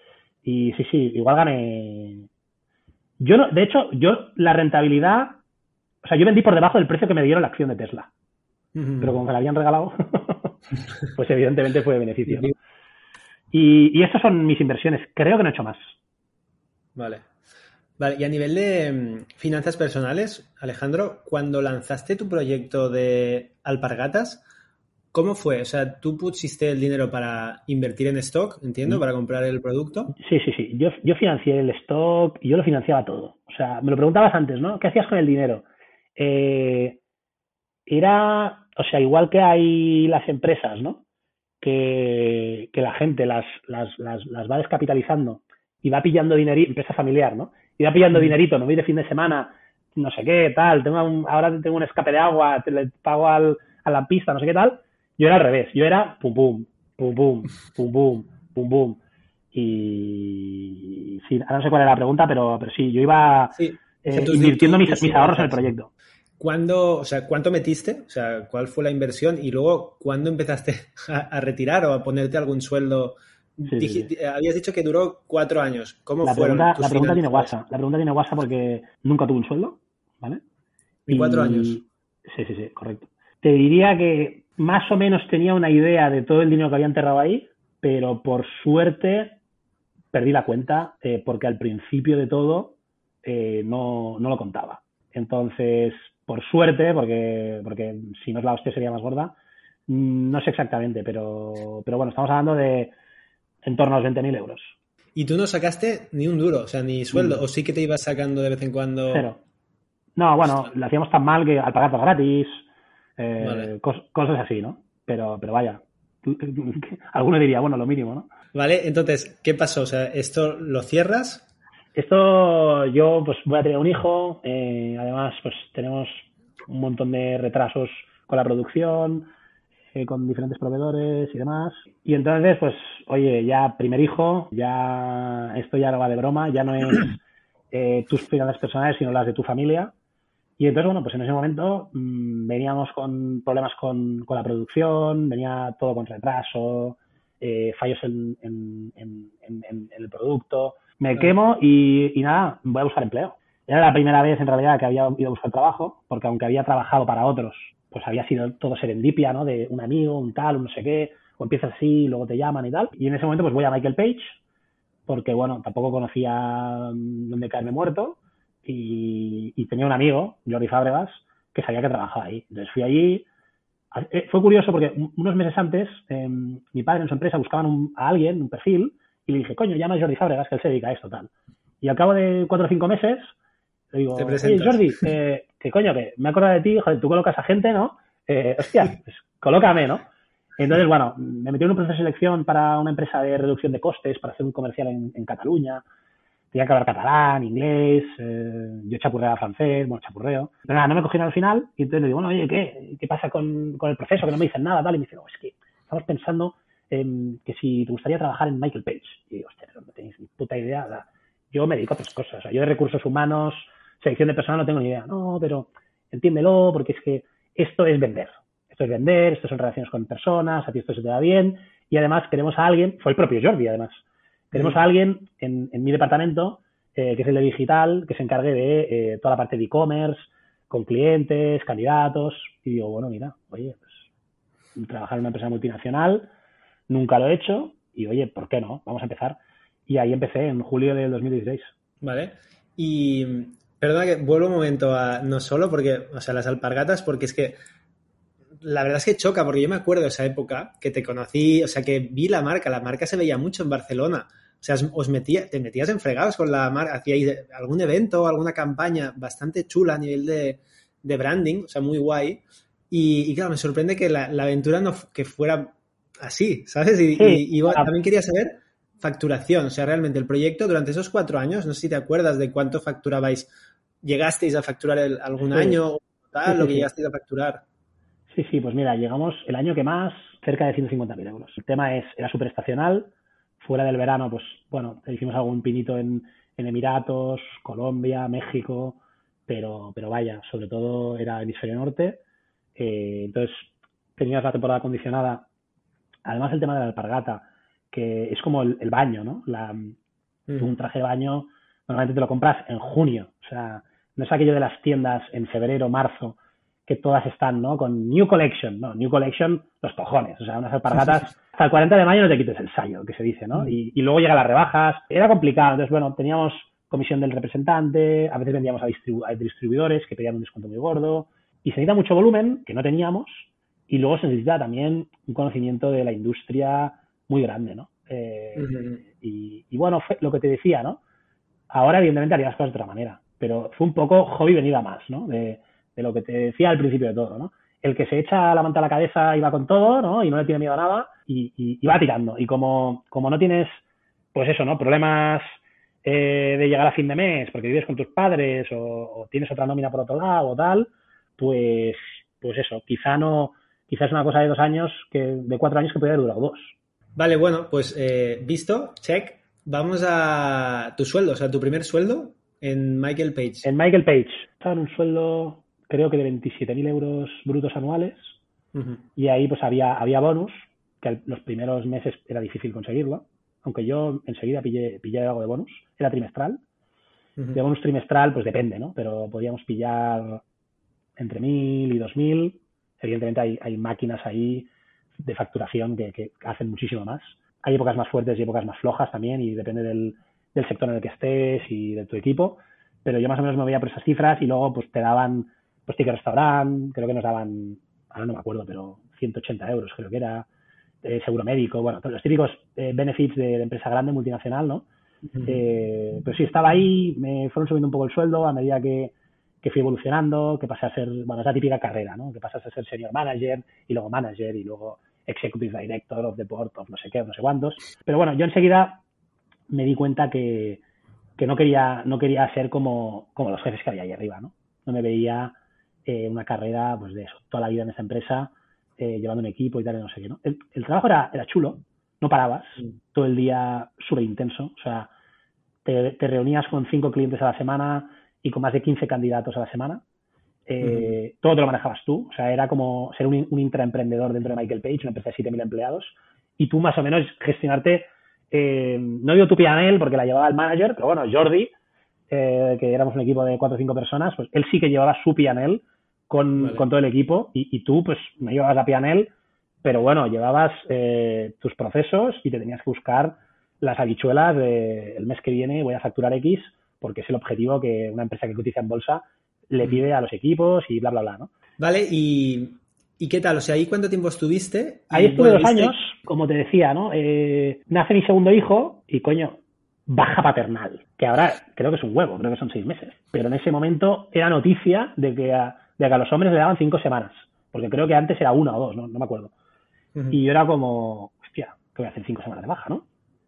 Y sí, sí, igual gané... Yo no, de hecho, yo la rentabilidad... O sea, yo vendí por debajo del precio que me dieron la acción de Tesla. Uh-huh. Pero como me la habían regalado, pues evidentemente fue de beneficio, ¿no? Y, y estas son mis inversiones. Creo que no he hecho más. Vale. Vale, y a nivel de mm, finanzas personales, Alejandro, cuando lanzaste tu proyecto de alpargatas, ¿cómo fue? O sea, tú pusiste el dinero para invertir en stock, entiendo, para comprar el producto. Sí, sí, sí. Yo, yo financié el stock y yo lo financiaba todo. O sea, me lo preguntabas antes, ¿no? ¿Qué hacías con el dinero? Eh, era, o sea, igual que hay las empresas, ¿no? Que, que la gente las, las, las, las va descapitalizando y va pillando dinerito, empresa familiar, ¿no? Y va pillando mm. dinerito, me voy de fin de semana, no sé qué, tal, tengo un, ahora tengo un escape de agua, te le pago al, a la pista, no sé qué tal. Yo era al revés, yo era pum pum, pum pum, pum pum, pum pum. Y sí, ahora no sé cuál era la pregunta, pero, pero sí, yo iba sí, eh, invirtiendo mis, mis ahorros en el proyecto. ¿Cuándo, o sea, cuánto metiste? O sea, ¿cuál fue la inversión? Y luego, ¿cuándo empezaste a, a retirar o a ponerte algún sueldo? Sí, Digi- sí. Habías dicho que duró cuatro años. ¿Cómo la fueron pregunta, tus La pregunta finanzas? tiene guasa. La pregunta tiene guasa porque nunca tuve un sueldo, ¿vale? ¿En cuatro años? Sí, sí, sí, correcto. Te diría que más o menos tenía una idea de todo el dinero que había enterrado ahí, pero por suerte perdí la cuenta eh, porque al principio de todo eh, no, no lo contaba. Entonces, por suerte, porque, porque si no es la hostia sería más gorda, no sé exactamente, pero, pero bueno, estamos hablando de en torno a los veinte mil euros. ¿Y tú no sacaste ni un duro, o sea, ni sueldo? Mm. ¿O sí que te ibas sacando de vez en cuando? Cero. No, bueno, lo hacíamos tan mal que al pagar todo gratis, eh, vale. cos, cosas así, ¿no? Pero, pero vaya, alguno diría, bueno, lo mínimo, ¿no? Vale, entonces, ¿qué pasó? O sea, ¿esto lo cierras? Esto, yo pues voy a tener un hijo, eh, además pues tenemos un montón de retrasos con la producción, eh, con diferentes proveedores y demás. Y entonces, pues, oye, ya primer hijo, ya esto ya no va de broma, ya no es eh, tus finanzas personales, sino las de tu familia. Y entonces, bueno, pues en ese momento mmm, veníamos con problemas con, con la producción, venía todo con retraso, eh, fallos en, en, en, en, en el producto. Me claro. quemo y, y nada, voy a buscar empleo. Era la primera vez en realidad que había ido a buscar trabajo, porque aunque había trabajado para otros, pues había sido todo serendipia, ¿no? De un amigo, un tal, un no sé qué, o empiezas así, luego te llaman y tal. Y en ese momento pues voy a Michael Page, porque bueno, tampoco conocía dónde caerme muerto. Y, y tenía un amigo, Jordi Fábregas, que sabía que trabajaba ahí. Entonces fui allí. Fue curioso porque unos meses antes eh, mi padre en su empresa buscaban un, a alguien, un perfil, y le dije, coño, llama a Jordi Fábregas, que él se dedica a esto, tal. Y al cabo de cuatro o cinco meses, le digo, oye, Jordi, eh, que coño, que me he acordado de ti, joder, tú colocas a gente, ¿no? Eh, hostia, pues colócame, ¿no? Entonces, bueno, me metí en un proceso de selección para una empresa de reducción de costes para hacer un comercial en, en Cataluña. Tenía que hablar catalán, inglés, eh, yo chapurreaba francés, bueno, chapurreo. Pero nada, no me cogieron al final y entonces le digo, bueno, oye, ¿qué, qué pasa con, con el proceso? Que no me dicen nada, tal. Y me dicen, no, es que estamos pensando en que si te gustaría trabajar en Michael Page. Y digo, hostia, no tenéis ni puta idea. O sea, yo me dedico a otras cosas. O sea, yo de recursos humanos, selección de personal no tengo ni idea. No, pero entiéndelo porque es que esto es vender. Esto es vender, esto son relaciones con personas, a ti esto se te da bien. Y además queremos a alguien, fue el propio Jordi además, tenemos a alguien en, en mi departamento, eh, que es el de digital, que se encargue de eh, toda la parte de e-commerce, con clientes, candidatos. Y digo, bueno, mira, oye, pues trabajar en una empresa multinacional, nunca lo he hecho. Y oye, ¿por qué no? Vamos a empezar. Y ahí empecé en julio del dos mil dieciséis. Vale. Y perdona que vuelvo un momento a no solo porque, o sea, las alpargatas, porque es que la verdad es que choca, porque yo me acuerdo de esa época que te conocí, o sea, que vi la marca, la marca se veía mucho en Barcelona. O sea, os metía, te metías en fregados con la marca, hacíais algún evento, alguna campaña bastante chula a nivel de, de branding, o sea, muy guay. Y, y claro, me sorprende que la, la aventura no que fuera así, ¿sabes? Y, sí, y, y bueno, también quería saber facturación, o sea, realmente el proyecto durante esos cuatro años, no sé si te acuerdas de cuánto facturabais, llegasteis a facturar el, algún sí. año o tal, sí, sí, lo que sí. llegasteis a facturar. Sí, sí, pues mira, llegamos el año que más, cerca de ciento cincuenta mil euros. El tema es, era súper estacional, fuera del verano, pues bueno, hicimos algún pinito en, en Emiratos, Colombia, México, pero, pero vaya, sobre todo era hemisferio norte. Eh, entonces, tenías la temporada acondicionada. Además, el tema de la alpargata, que es como el, el baño, ¿no? La, mm. Un traje de baño, normalmente te lo compras en junio. O sea, no es aquello de las tiendas en febrero, marzo, que todas están, ¿no? Con New Collection, ¿no? New Collection, los cojones. O sea, unas alpargatas, hasta el cuarenta de mayo no te quites el sayo, que se dice, ¿no? Y, y luego llegan las rebajas. Era complicado. Entonces, bueno, teníamos comisión del representante, a veces vendíamos a, distribu a distribuidores que pedían un descuento muy gordo, y se necesita mucho volumen, que no teníamos, y luego se necesita también un conocimiento de la industria muy grande, ¿no? Eh, uh-huh. y, y bueno, fue lo que te decía, ¿no? Ahora, evidentemente, haría las cosas de otra manera, pero fue un poco hobby venida más, ¿no? De, de lo que te decía al principio de todo, ¿no? El que se echa la manta a la cabeza y va con todo, ¿no? Y no le tiene miedo a nada y, y, y va tirando. Y como, como no tienes, pues eso, ¿no? Problemas eh, de llegar a fin de mes porque vives con tus padres o, o tienes otra nómina por otro lado o tal, pues, pues eso, quizá no, quizás es una cosa de dos años, que de cuatro años que podría haber durado dos. Vale, bueno, pues eh, visto, check. Vamos a tu sueldo, o sea, tu primer sueldo en Michael Page. En Michael Page estaba en un sueldo, creo que de veintisiete mil euros brutos anuales, uh-huh. y ahí pues había, había bonus, que los primeros meses era difícil conseguirlo, aunque yo enseguida pillé, pillé algo de bonus, era trimestral. Uh-huh. De bonus trimestral, pues depende, ¿no? Pero podíamos pillar entre mil y dos mil. Evidentemente hay, hay máquinas ahí de facturación que, que hacen muchísimo más. Hay épocas más fuertes y épocas más flojas también, y depende del, del sector en el que estés y de tu equipo, pero yo más o menos me movía por esas cifras, y luego pues te daban pues ticket restaurant, creo que nos daban, ahora no me acuerdo, pero ciento ochenta euros creo que era, eh, seguro médico, bueno, los típicos eh, benefits de, de empresa grande, multinacional, ¿no? Uh-huh. Eh, pero sí, estaba ahí, me fueron subiendo un poco el sueldo a medida que, que fui evolucionando, que pasé a ser, bueno, es la típica carrera, ¿no? Que pasas a ser senior manager, y luego manager, y luego executive director of the board of no sé qué, no sé cuántos. Pero bueno, yo enseguida me di cuenta que, que no quería no quería ser como, como los jefes que había ahí arriba, ¿no? No me veía eh, una carrera, pues de eso, toda la vida en esa empresa, eh, llevando un equipo y tal, y no sé qué, ¿no? El, el trabajo era, era chulo, no parabas, mm. todo el día súper intenso, o sea, te, te reunías con cinco clientes a la semana y con más de quince candidatos a la semana. Eh, uh-huh. Todo te lo manejabas tú, o sea, era como ser un, un intraemprendedor dentro de Michael Page, una empresa de siete mil empleados, y tú más o menos gestionarte, eh, no digo tu P and L porque la llevaba el manager, pero bueno, Jordi, eh, que éramos un equipo de cuatro o cinco personas, pues él sí que llevaba su P and L con, vale. con todo el equipo, y, y tú pues no llevabas la P and L, pero bueno, llevabas eh, tus procesos y te tenías que buscar las habichuelas de el mes que viene voy a facturar X, porque es el objetivo que una empresa que cotiza en bolsa le pide a los equipos y bla, bla, bla, ¿no? Vale, y, ¿y qué tal? O sea, ¿ahí cuánto tiempo estuviste? Ahí estuve bueno, dos ¿viste? años, como te decía, ¿no? Eh, nace mi segundo hijo y, coño, baja paternal, que ahora creo que es un huevo, creo que son seis meses. Pero en ese momento era noticia de que a, de que a los hombres le daban cinco semanas, porque creo que antes era una o dos, no, no me acuerdo. Uh-huh. Y yo era como, hostia, que voy a hacer cinco semanas de baja, ¿no?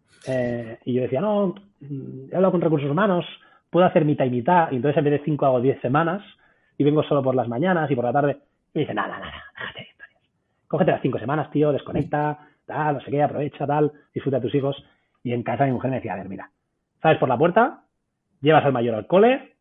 Eh, y yo decía, no, he hablado con recursos humanos, puedo hacer mitad y mitad, y entonces en vez de cinco hago diez semanas, y vengo solo por las mañanas y por la tarde. Y me dice, nada, nada, déjate de historias. Cógete las cinco semanas, tío, desconecta, tal, no sé qué, aprovecha, tal, disfruta de tus hijos. Y en casa mi mujer me decía, a ver, mira, sales por la puerta, llevas al mayor al cole,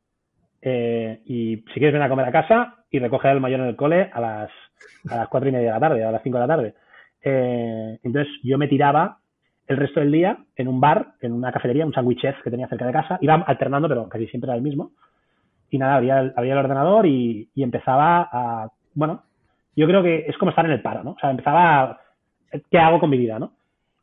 eh, y si quieres ven a comer a casa y recoge al mayor en el cole a las, a las cuatro y media de la tarde, a las cinco de la tarde. Eh, entonces yo me tiraba el resto del día en un bar, en una cafetería, un sándwich chef que tenía cerca de casa, iba alternando, pero casi siempre era el mismo. Y nada, abría el, abría el ordenador y, y empezaba a, bueno, yo creo que es como estar en el paro, ¿no? O sea, empezaba a, ¿qué hago con mi vida, no?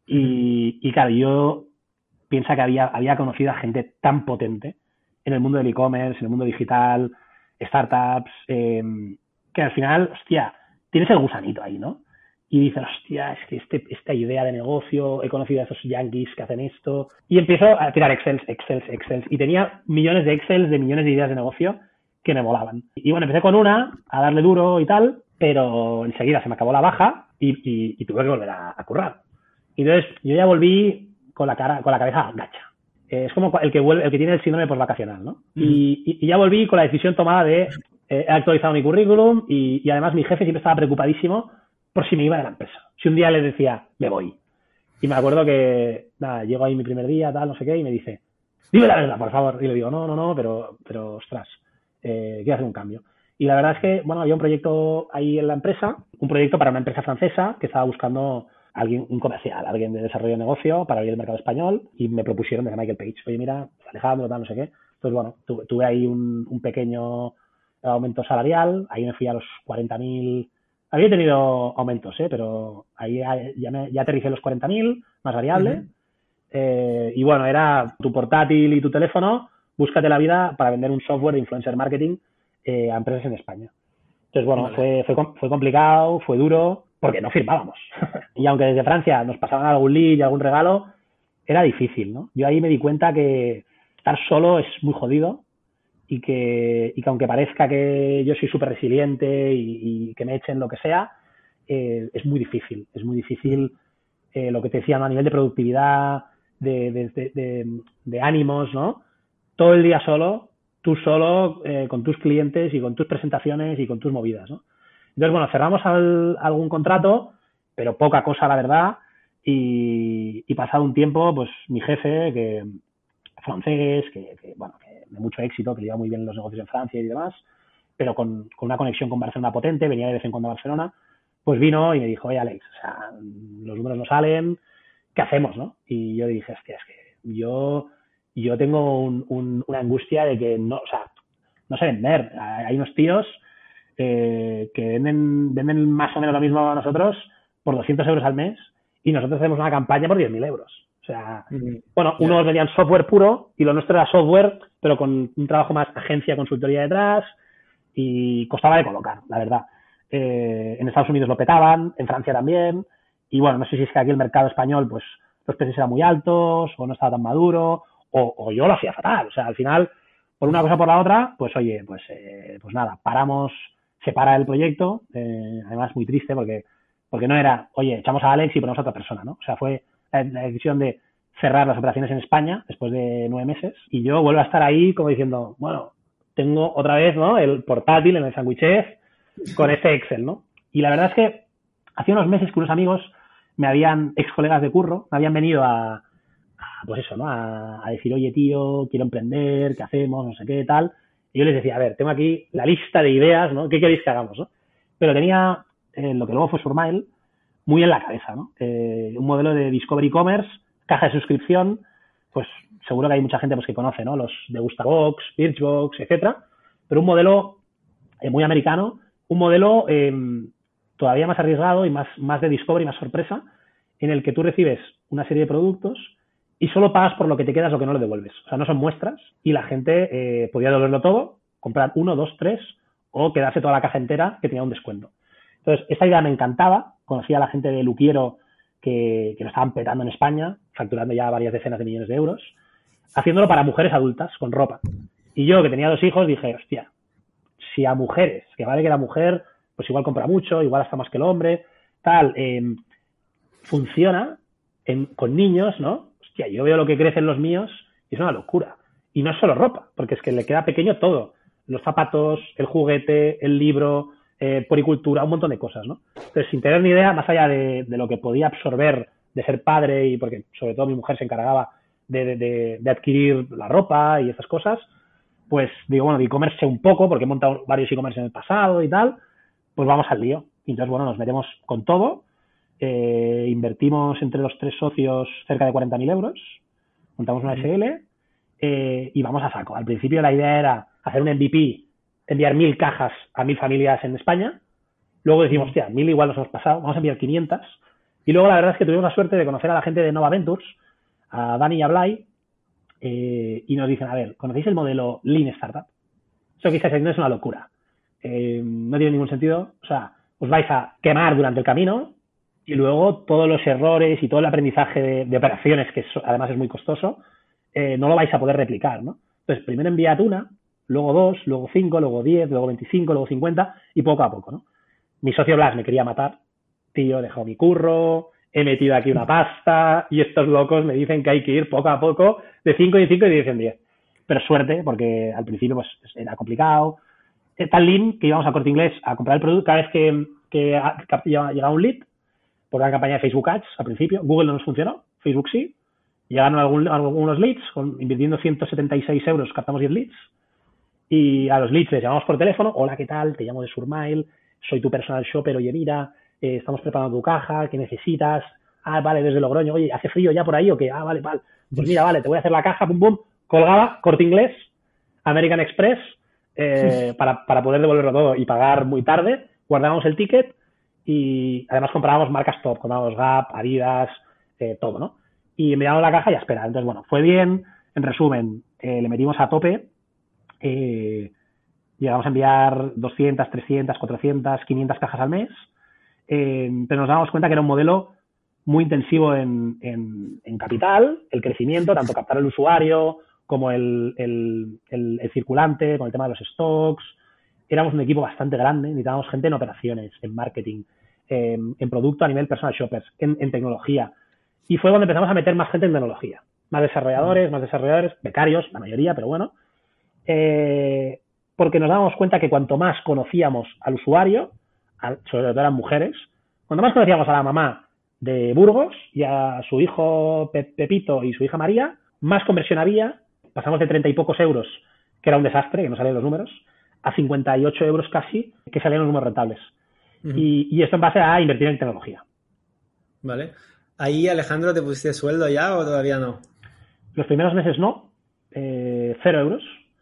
Y, y claro, yo piensa que había, había conocido a gente tan potente en el mundo del e-commerce, en el mundo digital, startups, eh, que al final, hostia, tienes el gusanito ahí, ¿no? Y dices, hostia, es que este, esta idea de negocio, he conocido a esos yankees que hacen esto. Y empiezo a tirar Excels, Excels, Excels. Y tenía millones de Excels de millones de ideas de negocio que me molaban. Y bueno, empecé con una, a darle duro y tal, pero enseguida se me acabó la baja y, y, y tuve que volver a, a currar. Y entonces yo ya volví con la cara, con la cabeza gacha. Eh, es como el que vuelve, el que tiene el síndrome postvacacional, ¿no? Mm. Y, y, y ya volví con la decisión tomada de, eh, he actualizado mi currículum y, y además mi jefe siempre estaba preocupadísimo por si me iba de la empresa. Si un día le decía, me voy. Y me acuerdo que, nada, llego ahí mi primer día, tal, no sé qué, y me dice, dime la verdad, por favor. Y le digo, no, no, no, pero, pero ostras, eh, quiero hacer un cambio. Y la verdad es que, bueno, había un proyecto ahí en la empresa, un proyecto para una empresa francesa que estaba buscando alguien, un comercial, alguien de desarrollo de negocio para abrir el mercado español, y me propusieron desde Michael Page, oye, mira, Alejandro, tal, no sé qué. Entonces, bueno, tuve, tuve ahí un, un pequeño aumento salarial, ahí me fui a los cuarenta mil. Había tenido aumentos, ¿eh? Pero ahí ya, me, ya aterricé los cuarenta mil, más variable. Uh-huh. Eh, y bueno, era tu portátil y tu teléfono búscate la vida para vender un software de influencer marketing eh, a empresas en España. Entonces, bueno, vale. fue, fue, fue complicado, fue duro, porque no firmábamos. Y aunque desde Francia nos pasaban algún lead y algún regalo, era difícil, ¿no? Yo ahí me di cuenta que estar solo es muy jodido y que, y que aunque parezca que yo soy súper resiliente y, y que me echen lo que sea, eh, es muy difícil. Es muy difícil eh, lo que te decía, ¿no? A nivel de productividad, de, de, de, de, de ánimos, ¿no? Todo el día solo, tú solo, eh, con tus clientes y con tus presentaciones y con tus movidas, ¿no? Entonces, bueno, cerramos al, algún contrato, pero poca cosa, la verdad, y, y pasado un tiempo, pues mi jefe, que francés, que, que bueno, que de mucho éxito, que lleva muy bien los negocios en Francia y demás, pero con, con una conexión con Barcelona potente, venía de vez en cuando a Barcelona, pues vino y me dijo, oye, Alex, o sea, los números no salen, ¿qué hacemos, no? Y yo dije, hostia, es que yo, yo tengo un, un, una angustia de que no, o sea, no sé vender. Hay unos tíos eh, que venden, venden más o menos lo mismo a nosotros por doscientos euros al mes y nosotros hacemos una campaña por diez mil euros. O sea, mm-hmm. bueno, yeah. unos vendían software puro y lo nuestro era software, pero con un trabajo más agencia, consultoría detrás y costaba de colocar, la verdad. Eh, en Estados Unidos lo petaban, en Francia también, y bueno, no sé si es que aquí el mercado español, pues los precios eran muy altos, o no estaba tan maduro, o, o yo lo hacía fatal. O sea, al final, por una cosa o por la otra, pues oye, pues eh, pues nada, paramos, se para el proyecto, eh, además muy triste porque, porque no era, oye, echamos a Alex y ponemos a otra persona, ¿no? O sea, fue la, la decisión de cerrar las operaciones en España después de nueve meses, y yo vuelvo a estar ahí como diciendo, bueno, tengo otra vez, ¿no? El portátil en el sándwich con ese Excel, ¿no? Y la verdad es que hacía unos meses que unos amigos me habían, ex colegas de curro, me habían venido a, a pues eso, ¿no? A, a decir, oye, tío, quiero emprender, ¿qué hacemos? No sé qué, tal. Y yo les decía, a ver, tengo aquí la lista de ideas, ¿no? ¿Qué queréis que hagamos, no? Pero tenía eh, lo que luego fue Surmail muy en la cabeza, ¿no? Eh, un modelo de Discovery Commerce, caja de suscripción, pues seguro que hay mucha gente pues que conoce, ¿no? Los de Gustabox, Birchbox, etcétera. Pero un modelo eh, muy americano, un modelo eh, todavía más arriesgado y más, más de discovery, más sorpresa, en el que tú recibes una serie de productos y solo pagas por lo que te quedas, lo que no le devuelves. O sea, no son muestras y la gente eh, podía devolverlo todo, comprar uno, dos, tres o quedarse toda la caja entera que tenía un descuento. Entonces, esta idea me encantaba. Conocí a la gente de Luquiero que, que lo estaban petando en España, facturando ya varias decenas de millones de euros, haciéndolo para mujeres adultas con ropa. Y yo, que tenía dos hijos, dije, hostia, si a mujeres, que vale que la mujer pues igual compra mucho, igual hasta más que el hombre, tal, eh, funciona en, con niños, ¿no? Hostia, yo veo lo que crecen los míos y es una locura. Y no es solo ropa, porque es que le queda pequeño todo. Los zapatos, el juguete, el libro, eh, poricultura, un montón de cosas, ¿no? Entonces, sin tener ni idea, más allá de, de lo que podía absorber de ser padre y porque sobre todo mi mujer se encargaba de, de, de, de adquirir la ropa y esas cosas, pues digo, bueno, de e-commerce sé un poco porque he montado varios e-commerce en el pasado y tal, pues vamos al lío. Y entonces, bueno, nos metemos con todo, eh, invertimos entre los tres socios cerca de cuarenta mil euros, montamos una S L eh, y vamos a saco. Al principio la idea era hacer un M V P, enviar mil cajas a mil familias en España. Luego decimos, hostia, mil igual nos hemos pasado, vamos a enviar quinientas. Y luego la verdad es que tuvimos la suerte de conocer a la gente de Nova Ventures, a Dani y a Blay, eh, y nos dicen, a ver, ¿conocéis el modelo Lean Startup? Eso que estáis haciendo es una locura. Eh, no tiene ningún sentido. O sea, os vais a quemar durante el camino y luego todos los errores y todo el aprendizaje de, de operaciones, que eso, además es muy costoso, eh, no lo vais a poder replicar, ¿no? Entonces, primero enviad una, luego dos, luego cinco, luego diez, luego veinticinco, luego cincuenta y poco a poco, ¿no? Mi socio Blas me quería matar. Tío, he dejado mi curro, he metido aquí una pasta y estos locos me dicen que hay que ir poco a poco de cinco en cinco y de diez en diez. Pero suerte, porque al principio pues era complicado. Tan lean que íbamos a Corte Inglés a comprar el producto cada vez que, que llegaba un lead por una campaña de Facebook Ads al principio. Google no nos funcionó, Facebook sí. Llegaron algún, algunos leads, con, invirtiendo ciento setenta y seis euros, captamos diez leads. Y a los leads les llamamos por teléfono. Hola, ¿qué tal? Te llamo de Surmail, soy tu personal shopper, oye, mira, eh, estamos preparando tu caja, ¿qué necesitas? Ah, vale, desde Logroño. Oye, ¿hace frío ya por ahí o qué? Ah, vale, vale. Pues mira, vale, te voy a hacer la caja, pum, pum. Colgaba, Corte Inglés, American Express, eh, para, para poder devolverlo todo y pagar muy tarde. Guardábamos el ticket y además comprábamos marcas top, comprábamos Gap, Adidas, eh, todo, ¿no? Y enviábamos la caja y a esperar. Entonces, bueno, fue bien, En resumen, eh, le metimos a tope, eh, llegamos a enviar doscientas, trescientas, cuatrocientas, quinientas cajas al mes, eh, pero nos damos cuenta que era un modelo muy intensivo en, en, en capital, el crecimiento, tanto captar el usuario como el, el, el, el circulante, con el tema de los stocks. Éramos un equipo bastante grande, necesitábamos gente en operaciones, en marketing, eh, en producto a nivel personal shoppers, en, en tecnología. Y fue cuando empezamos a meter más gente en tecnología. Más desarrolladores, más desarrolladores, becarios, la mayoría, pero bueno. Eh, porque nos dábamos cuenta que cuanto más conocíamos al usuario, al, sobre todo eran mujeres, cuanto más conocíamos a la mamá de Burgos y a su hijo Pe Pepito y su hija María, más conversión había. Pasamos de treinta y pocos euros, que era un desastre, que no salían los números, a cincuenta y ocho euros casi, que salían los números rentables. Uh-huh. y, y esto en base a invertir en tecnología. Vale. ¿Ahí, Alejandro, te pusiste sueldo ya o todavía no? Los primeros meses no, eh, cero euros.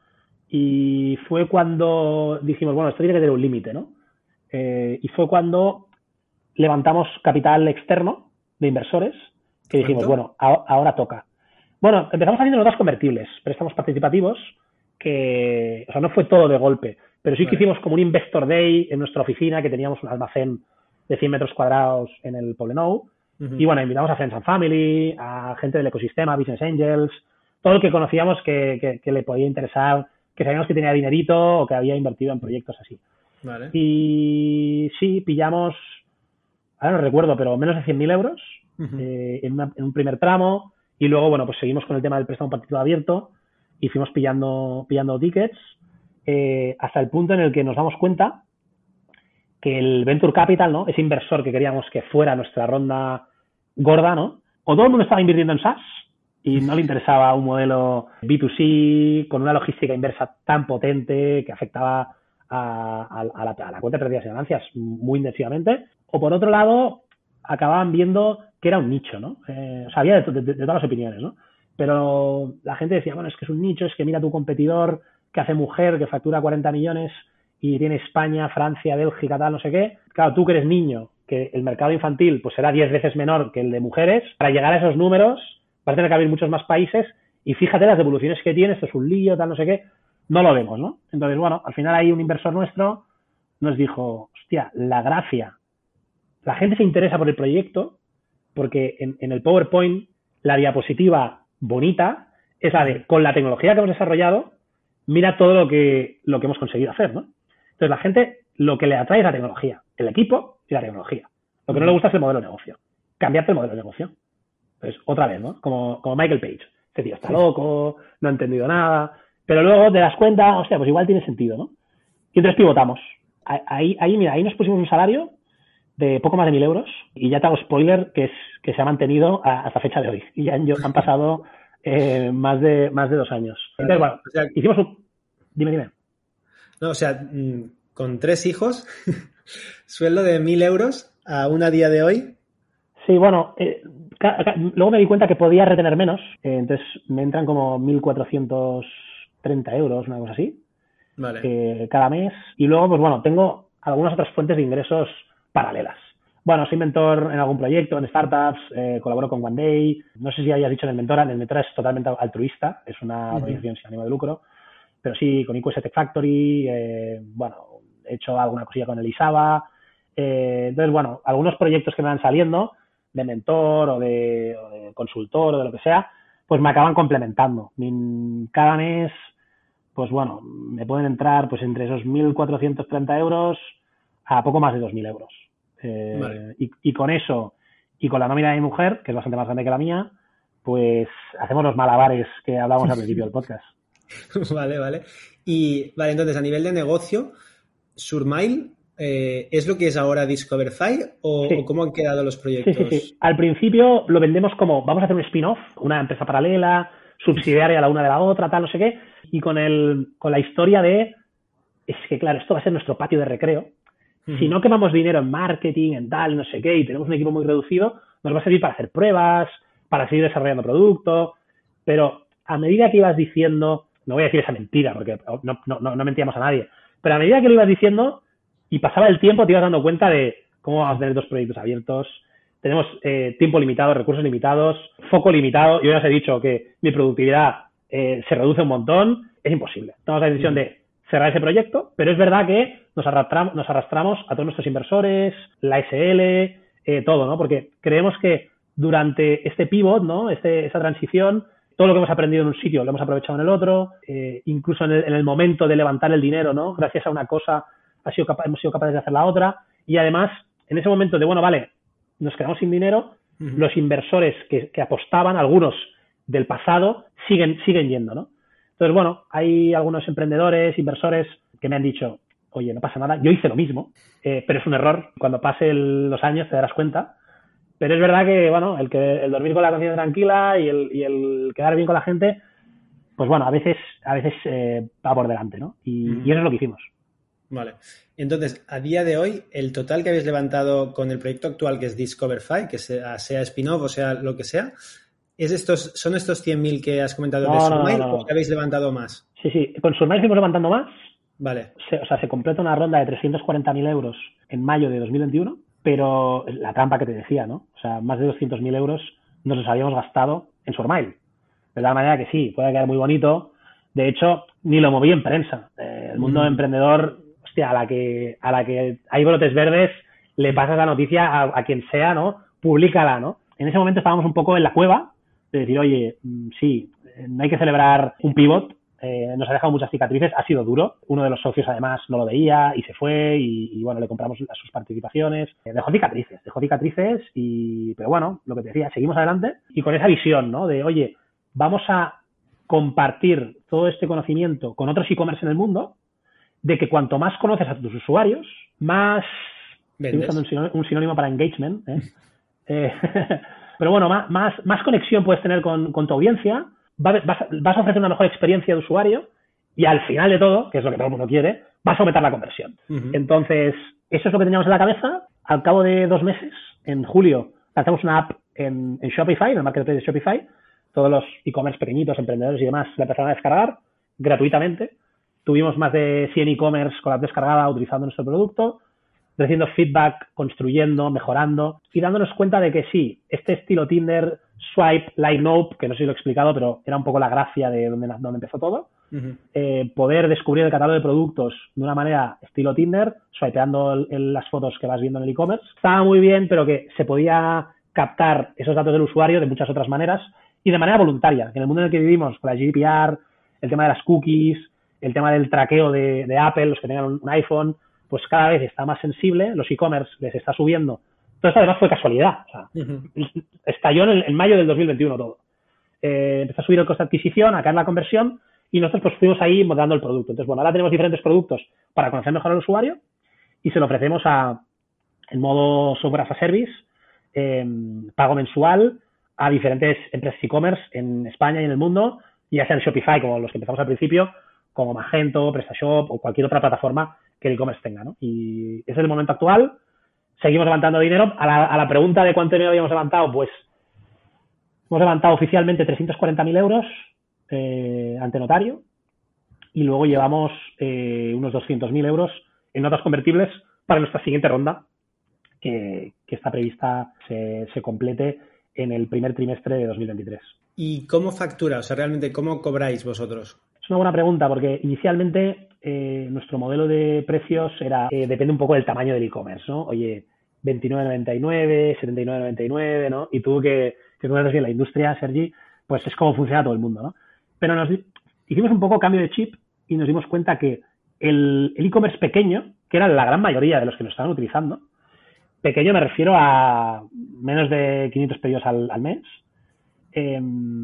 Y fue cuando dijimos, bueno, esto tiene que tener un límite, ¿no? Eh, y fue cuando levantamos capital externo de inversores, que dijimos, bueno, a, ahora toca. Bueno, empezamos haciendo notas convertibles, préstamos participativos, que, o sea, no fue todo de golpe, pero sí que vale. Hicimos como un Investor Day en nuestra oficina, que teníamos un almacén de cien metros cuadrados en el Poblenou. Uh-huh. Y bueno, invitamos a Friends and Family, a gente del ecosistema, Business Angels, todo el que conocíamos que, que, que le podía interesar, que sabíamos que tenía dinerito o que había invertido en proyectos así. Vale. Y sí, pillamos, ahora no recuerdo, pero menos de cien mil euros uh-huh. eh, en, una, en un primer tramo. Y luego, bueno, pues seguimos con el tema del préstamo participado abierto y fuimos pillando, pillando tickets eh, hasta el punto en el que nos damos cuenta que el Venture Capital, ¿no? Ese inversor que queríamos que fuera nuestra ronda gorda, ¿no? O todo el mundo estaba invirtiendo en SaaS y no le interesaba un modelo B dos C con una logística inversa tan potente que afectaba a, a, a, la, a la cuenta de pérdidas y ganancias muy intensivamente. O por otro lado, acababan viendo que era un nicho, ¿no? Eh, o sea, había de, de, de todas las opiniones, ¿no? Pero la gente decía, bueno, es que es un nicho, es que mira tu competidor que hace mujer, que factura cuarenta millones y tiene España, Francia, Bélgica, tal, no sé qué. Claro, tú que eres niño, que el mercado infantil pues será diez veces menor que el de mujeres, para llegar a esos números va a tener que abrir muchos más países y fíjate las devoluciones que tiene, esto es un lío, tal, no sé qué. No lo vemos, ¿no? Entonces, bueno, al final ahí un inversor nuestro nos dijo, hostia, la gracia. La gente se interesa por el proyecto porque en, en el PowerPoint la diapositiva bonita es la de, con la tecnología que hemos desarrollado, mira todo lo que, lo que hemos conseguido hacer, ¿no? Entonces, la gente lo que le atrae es la tecnología, el equipo y la tecnología. Lo que no le gusta es el modelo de negocio. Cambiarte el modelo de negocio. Entonces, otra vez, ¿no? Como, como Michael Page. Este tío está loco, no ha entendido nada. Pero luego te das cuenta, hostia, pues igual tiene sentido, ¿no? Y entonces pivotamos. Ahí, ahí, mira, ahí nos pusimos un salario de poco más de mil euros y ya te hago spoiler que es que se ha mantenido a, hasta fecha de hoy. Y ya han, han pasado eh, más de más de dos años. Entonces, bueno, o sea, hicimos un... Dime, dime. No, o sea, con tres hijos, sueldo de mil euros a un a día de hoy. Sí, bueno, eh, ca, ca, luego me di cuenta que podía retener menos, eh, entonces me entran como mil cuatrocientos treinta euros, una cosa así, vale. eh, cada mes. Y luego, pues bueno, tengo algunas otras fuentes de ingresos paralelas. Bueno, soy mentor en algún proyecto, en startups, eh, colaboro con One Day. No sé si hayas dicho en el Mentora, en el Mentora es totalmente altruista, es una uh-huh. organización sin ánimo de lucro. Pero sí, con I Q S Tech Factory, eh, bueno, he hecho alguna cosilla con el Isaba. Eh, entonces, bueno, algunos proyectos que me van saliendo, de mentor o de, o de consultor o de lo que sea, pues me acaban complementando. Cada mes, pues bueno, me pueden entrar pues entre esos mil cuatrocientos treinta euros a poco más de dos mil euros. Eh, vale. y, y con eso, y con la nómina de mi mujer, que es bastante más grande que la mía, pues hacemos los malabares que hablábamos al principio del podcast. Vale, vale. Y, vale, entonces, a nivel de negocio, Surmile, eh, ¿es lo que es ahora Discoverify o, sí. o cómo han quedado los proyectos? Sí, sí, sí. Al principio lo vendemos como, vamos a hacer un spin-off, una empresa paralela, subsidiaria la una de la otra, tal, no sé qué, y con el con la historia de, es que claro, esto va a ser nuestro patio de recreo. Uh-huh. Si no quemamos dinero en marketing, en tal, no sé qué, y tenemos un equipo muy reducido, nos va a servir para hacer pruebas, para seguir desarrollando producto, pero a medida que ibas diciendo, no voy a decir esa mentira, porque no, no, no mentíamos a nadie, pero a medida que lo ibas diciendo y pasaba el tiempo, te ibas dando cuenta de cómo vamos a tener dos proyectos abiertos, tenemos eh, tiempo limitado, recursos limitados, foco limitado. Yo ya os he dicho que mi productividad eh, se reduce un montón, es imposible. Tomamos la decisión de cerrar ese proyecto, pero es verdad que nos arrastramos, nos arrastramos a todos nuestros inversores, la S L, eh, todo, ¿no? Porque creemos que durante este pivot, ¿no? Este, esa transición, todo lo que hemos aprendido en un sitio lo hemos aprovechado en el otro, eh, incluso en el, en el momento de levantar el dinero, ¿no? Gracias a una cosa ha sido capa- hemos sido capaces de hacer la otra, y además, en ese momento de, bueno, vale, nos quedamos sin dinero, uh-huh. los inversores que, que apostaban, algunos del pasado, siguen, siguen yendo, ¿no? Entonces, bueno, hay algunos emprendedores, inversores que me han dicho, oye, no pasa nada, yo hice lo mismo, eh, pero es un error. Cuando pase el, los años te darás cuenta. Pero es verdad que, bueno, el que el dormir con la conciencia tranquila y el, y el quedar bien con la gente, pues bueno, a veces, a veces eh, va por delante, ¿no? Y, mm. y eso es lo que hicimos. Vale. Entonces, a día de hoy, el total que habéis levantado con el proyecto actual, que es Discoverify, que sea, sea spin-off o sea lo que sea, ¿es estos, ¿son estos cien mil que has comentado no, de Surmail no, no, no. o habéis levantado más? Sí, sí. Con Surmail seguimos levantando más. Vale. Se, o sea, se completa una ronda de trescientos cuarenta mil euros en mayo de dos mil veintiuno, pero la trampa que te decía, ¿no? O sea, más de doscientos mil euros nos los habíamos gastado en Surmail. De la manera que sí, puede quedar muy bonito. De hecho, ni lo moví en prensa. Eh, el mundo mm. emprendedor, hostia, a la que a la que hay brotes verdes, le pasas la noticia a, a quien sea, ¿no? Públicala, ¿no? En ese momento estábamos un poco en la cueva de decir, oye, sí, no hay que celebrar un pivot, eh, nos ha dejado muchas cicatrices, ha sido duro. Uno de los socios, además, no lo veía y se fue y, y bueno, le compramos sus participaciones. Eh, dejó cicatrices, dejó cicatrices y, pero bueno, lo que te decía, seguimos adelante y con esa visión, ¿no? De, oye, vamos a compartir todo este conocimiento con otros e-commerce en el mundo, de que cuanto más conoces a tus usuarios, más... Estoy usando un sinónimo, un sinónimo para engagement, ¿eh? eh pero bueno, más, más, más conexión puedes tener con, con tu audiencia, vas, vas a ofrecer una mejor experiencia de usuario y al final de todo, que es lo que todo el mundo quiere, vas a aumentar la conversión. Uh-huh. Entonces, eso es lo que teníamos en la cabeza. Al cabo de dos meses, en julio, lanzamos una app en, en Shopify, en el marketplace de Shopify. Todos los e-commerce pequeñitos, emprendedores y demás la empezaron a descargar gratuitamente. Tuvimos más de cien e-commerce con la app descargada utilizando nuestro producto, recibiendo feedback, construyendo, mejorando y dándonos cuenta de que sí, este estilo Tinder, Swipe, Like Nope, que no sé si lo he explicado, pero era un poco la gracia de donde, donde empezó todo, uh-huh. eh, poder descubrir el catálogo de productos de una manera estilo Tinder, swipeando el, el, las fotos que vas viendo en el e-commerce, estaba muy bien, pero que se podía captar esos datos del usuario de muchas otras maneras y de manera voluntaria, que en el mundo en el que vivimos, con la G D P R, el tema de las cookies, el tema del traqueo de, de Apple, los que tengan un, un iPhone, pues cada vez está más sensible, los e-commerce les está subiendo. Todo esto además fue casualidad. O sea, uh-huh. Estalló en, el, en mayo del dos mil veintiuno todo. Eh, empezó a subir el coste de adquisición, a caer la conversión y nosotros pues fuimos ahí modelando el producto. Entonces, bueno, ahora tenemos diferentes productos para conocer mejor al usuario y se lo ofrecemos a, en modo software as a service, eh, pago mensual a diferentes empresas e-commerce en España y en el mundo, ya sean Shopify como los que empezamos al principio, como Magento, PrestaShop o cualquier otra plataforma que el e-commerce tenga, ¿no? Y ese es el momento actual. Seguimos levantando dinero. A la, a la pregunta de cuánto dinero habíamos levantado, pues hemos levantado oficialmente trescientos cuarenta mil euros eh, ante notario y luego llevamos eh, unos doscientos mil euros en notas convertibles para nuestra siguiente ronda, que, que está prevista se, se complete en el primer trimestre de dos mil veintitrés. ¿Y cómo factura? O sea, realmente, ¿cómo cobráis vosotros? Es una buena pregunta porque inicialmente eh, nuestro modelo de precios era eh, depende un poco del tamaño del e-commerce, ¿no? Oye, veintinueve noventa y nueve, setenta y nueve noventa y nueve, ¿no? Y tú que, que conoces bien la industria, Sergi, pues es como funciona todo el mundo, ¿no? Pero nos hicimos un poco cambio de chip y nos dimos cuenta que el, el e-commerce pequeño, que era la gran mayoría de los que nos estaban utilizando, pequeño me refiero a menos de quinientos pedidos al, al mes, eh,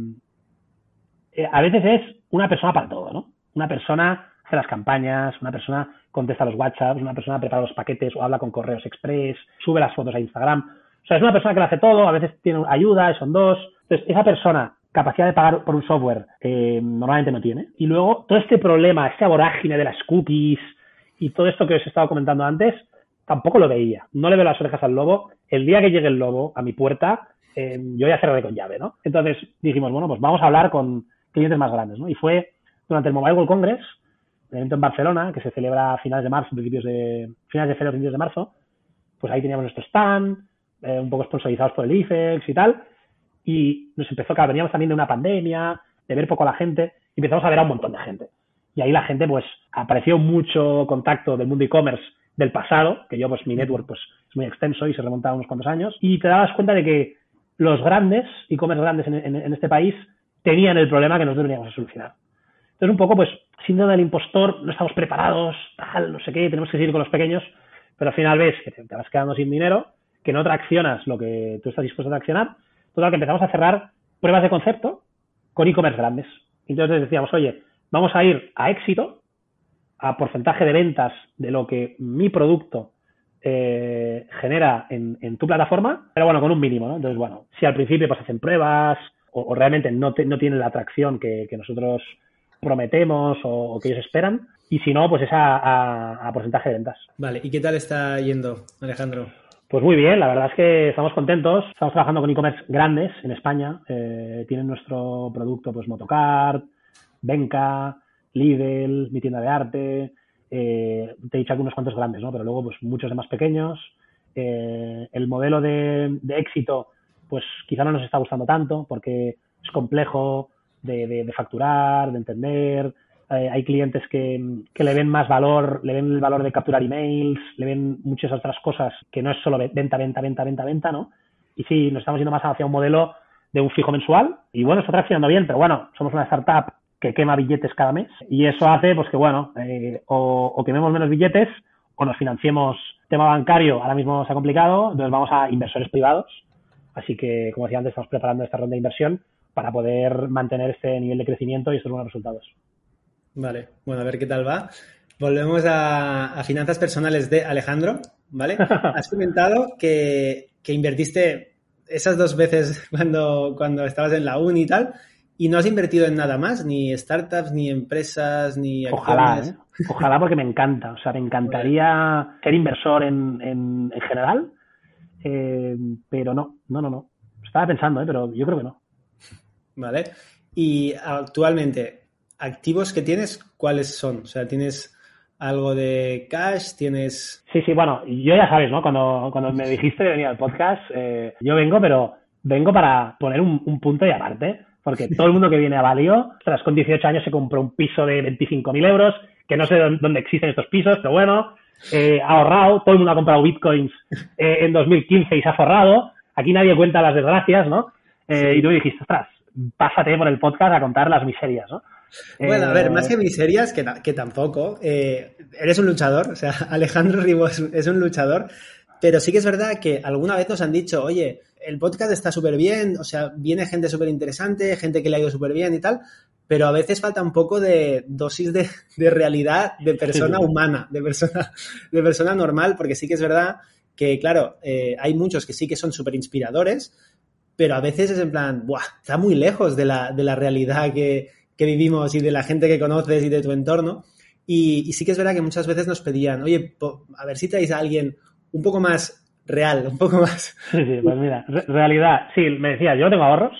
eh, a veces es una persona para todo, ¿no? Una persona hace las campañas, una persona contesta los WhatsApps, una persona prepara los paquetes o habla con correos express, sube las fotos a Instagram. O sea, es una persona que lo hace todo, a veces tiene ayuda, son dos. Entonces, esa persona, capacidad de pagar por un software, eh, normalmente no tiene. Y luego, todo este problema, esta vorágine de las cookies y todo esto que os he estado comentando antes, tampoco lo veía. No le veo las orejas al lobo. El día que llegue el lobo a mi puerta, eh, yo ya cerraré con llave, ¿no? Entonces, dijimos, bueno, pues vamos a hablar con clientes más grandes, ¿no? Y fue durante el Mobile World Congress, el evento en Barcelona, que se celebra a finales de marzo, principios de, finales de febrero, principios de marzo, pues ahí teníamos nuestro stand, eh, un poco sponsorizados por el I F E X y tal, y nos empezó, claro, veníamos también de una pandemia, de ver poco a la gente, y empezamos a ver a un montón de gente. Y ahí la gente, pues, apareció mucho contacto del mundo e-commerce del pasado, que yo, pues, mi network, pues, es muy extenso y se remonta a unos cuantos años, y te dabas cuenta de que los grandes, e-commerce grandes en, en, en este país, tenían el problema que nosotros veníamos a solucionar. Entonces, un poco, pues, síndrome del impostor, no estamos preparados, tal, no sé qué, tenemos que seguir con los pequeños, pero al final ves que te, te vas quedando sin dinero, que no traccionas lo que tú estás dispuesto a traccionar. Total, que empezamos a cerrar pruebas de concepto con e-commerce grandes. Entonces decíamos, oye, vamos a ir a éxito, a porcentaje de ventas de lo que mi producto eh, genera en, en tu plataforma, pero bueno, con un mínimo, ¿no? Entonces, bueno, si al principio pues hacen pruebas o, o realmente no, te, no tienen la atracción que, que nosotros prometemos o, o que ellos esperan, y si no, pues es a, a, a porcentaje de ventas. Vale, ¿y qué tal está yendo, Alejandro? Pues muy bien, la verdad es que estamos contentos. Estamos trabajando con e-commerce grandes en España. Eh, tienen nuestro producto, pues Motocart, Venka, Lidl, Mi Tienda de Arte. Eh, te he dicho algunos cuantos grandes, ¿no? Pero luego, pues muchos de más pequeños. Eh, el modelo de, de éxito, pues quizá no nos está gustando tanto porque es complejo de, de, de facturar, de entender. Eh, hay clientes que, que le ven más valor, le ven el valor de capturar emails, le ven muchas otras cosas que no es solo venta, venta, venta, venta, venta, ¿no? Y sí, nos estamos yendo más hacia un modelo de un fijo mensual y bueno, está traccionando bien, pero bueno, somos una startup que quema billetes cada mes y eso hace pues que bueno, eh, o, o quememos menos billetes o nos financiemos. Tema bancario ahora mismo se ha complicado, entonces vamos a inversores privados, así que como decía antes, estamos preparando esta ronda de inversión para poder mantener este nivel de crecimiento y estos buenos resultados. Vale, bueno, a ver qué tal va. Volvemos a, a finanzas personales de Alejandro, ¿vale? Has comentado que, que invertiste esas dos veces cuando, cuando estabas en la uni y tal, y no has invertido en nada más, ni startups, ni empresas, ni acciones. Ojalá, ¿eh? Ojalá, porque me encanta. O sea, me encantaría bueno. ser inversor en, en, en general, eh, pero no, no, no, no. Estaba pensando, ¿eh? Pero yo creo que no. Vale. Y actualmente, activos que tienes, ¿cuáles son? O sea, ¿tienes algo de cash? ¿Tienes...? Sí, sí, bueno, yo ya sabes, ¿no? Cuando, cuando me dijiste de venir al podcast, eh, yo vengo, pero vengo para poner un, un punto y aparte, porque todo el mundo que viene a Valio, tras con dieciocho años se compró un piso de veinticinco mil euros, que no sé dónde existen estos pisos, pero bueno, eh, ha ahorrado, todo el mundo ha comprado bitcoins eh, en dos mil quince y se ha forrado, aquí nadie cuenta las desgracias, ¿no? Eh, sí. Y tú me dijiste, ostras, pásate por el podcast a contar las miserias, ¿no? Bueno, a ver, más que miserias, que, que tampoco. Eh, eres un luchador, o sea, Alejandro Ribó es, es un luchador, pero sí que es verdad que alguna vez nos han dicho, oye, el podcast está súper bien, o sea, viene gente súper interesante, gente que le ha ido súper bien y tal, pero a veces falta un poco de dosis de, de realidad de persona sí, sí. humana, de persona, de persona normal, porque sí que es verdad que, claro, eh, hay muchos que sí que son súper inspiradores, pero a veces es en plan, ¡buah! Está muy lejos de la, de la realidad que... que vivimos y de la gente que conoces y de tu entorno. Y, y sí que es verdad que muchas veces nos pedían, oye, po, a ver si traéis a alguien un poco más real, un poco más... Sí, sí, pues mira, re- realidad. Sí, me decías, yo no tengo ahorros.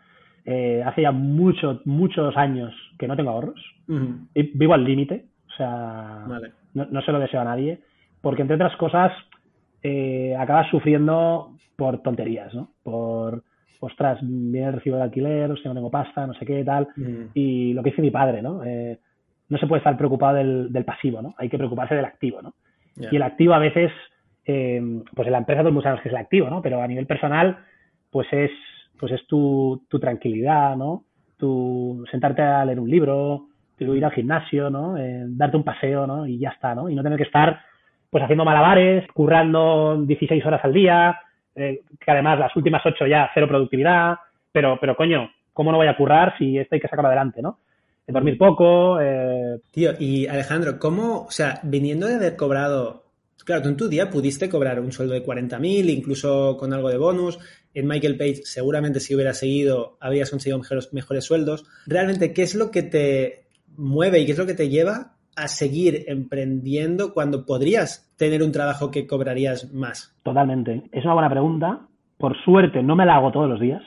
Eh, hace ya muchos, muchos años que no tengo ahorros. Uh-huh. Y vivo al límite. O sea, vale. no, no se lo deseo a nadie. Porque, entre otras cosas, eh, acabas sufriendo por tonterías, ¿no? Por... ostras, viene el recibo de alquiler, hostia, no tengo pasta, no sé qué, tal. Mm. Y lo que dice mi padre, ¿no? Eh, no se puede estar preocupado del, del pasivo, ¿no? Hay que preocuparse del activo, ¿no? Yeah. Y el activo a veces, eh, pues en la empresa todo el mundo sabe que es el activo, ¿no? Pero a nivel personal, pues es, pues es tu, tu tranquilidad, ¿no? Tu sentarte a leer un libro, tu ir al gimnasio, ¿no? Eh, darte un paseo, ¿no? Y ya está, ¿no? Y no tener que estar, pues haciendo malabares, currando dieciséis horas al día, Eh, que además las últimas ocho ya cero productividad, pero, pero coño, ¿cómo no voy a currar si esto hay que sacarlo adelante, no? Dormir poco... Eh... Tío, y Alejandro, ¿cómo, o sea, viniendo de haber cobrado... Claro, tú en tu día pudiste cobrar un sueldo de cuarenta mil, incluso con algo de bonus. En Michael Page seguramente si hubieras seguido habrías conseguido mejores, mejores sueldos. Realmente, ¿qué es lo que te mueve y qué es lo que te lleva a seguir emprendiendo cuando podrías tener un trabajo que cobrarías más? Totalmente. Es una buena pregunta. Por suerte no me la hago todos los días.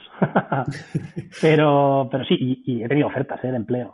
pero, pero sí, y, y he tenido ofertas ¿eh? de empleo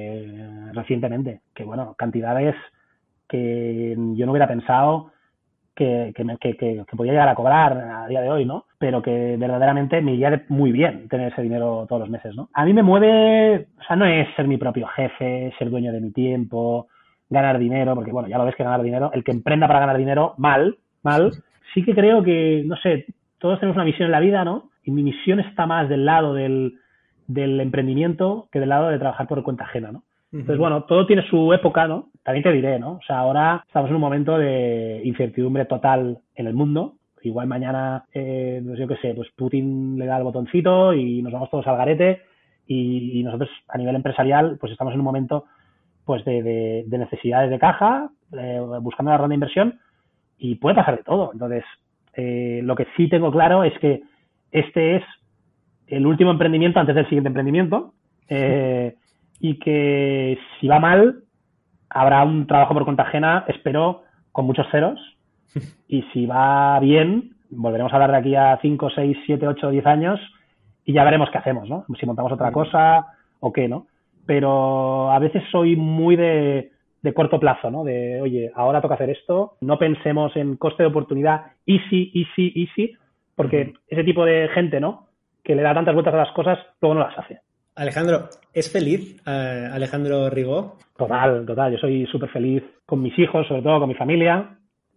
eh, recientemente. Que bueno, cantidades que yo no hubiera pensado que, que, me, que, que, que podía llegar a cobrar a día de hoy, ¿no? Pero que verdaderamente me iría muy bien tener ese dinero todos los meses, ¿no? A mí me mueve, o sea, no es ser mi propio jefe, ser dueño de mi tiempo, ganar dinero, porque bueno, ya lo ves que ganar dinero, el que emprenda para ganar dinero, mal, mal. Sí que creo que, no sé, todos tenemos una misión en la vida, ¿no? Y mi misión está más del lado del, del emprendimiento que del lado de trabajar por cuenta ajena, ¿no? Entonces, bueno, todo tiene su época, ¿no? También te diré, ¿no? O sea, ahora estamos en un momento de incertidumbre total en el mundo. Igual mañana, eh, pues yo qué sé, pues Putin le da el botoncito y nos vamos todos al garete y, y nosotros a nivel empresarial pues estamos en un momento pues de, de, de necesidades de caja, eh, buscando la ronda de inversión y puede pasar de todo. Entonces, eh, lo que sí tengo claro es que este es el último emprendimiento antes del siguiente emprendimiento. Eh, y que si va mal habrá un trabajo por cuenta ajena, espero, con muchos ceros, y si va bien volveremos a hablar de aquí a cinco, seis, siete, ocho, diez años y ya veremos qué hacemos, ¿no? Si montamos otra cosa o qué, ¿no? Pero a veces soy muy de, de corto plazo, ¿no? De, oye, ahora toca hacer esto, no pensemos en coste de oportunidad, easy, easy, easy, porque ese tipo de gente, ¿no? Que le da tantas vueltas a las cosas, luego no las hace. Alejandro, ¿es feliz uh, Alejandro Ribó? Total, total. Yo soy súper feliz con mis hijos, sobre todo con mi familia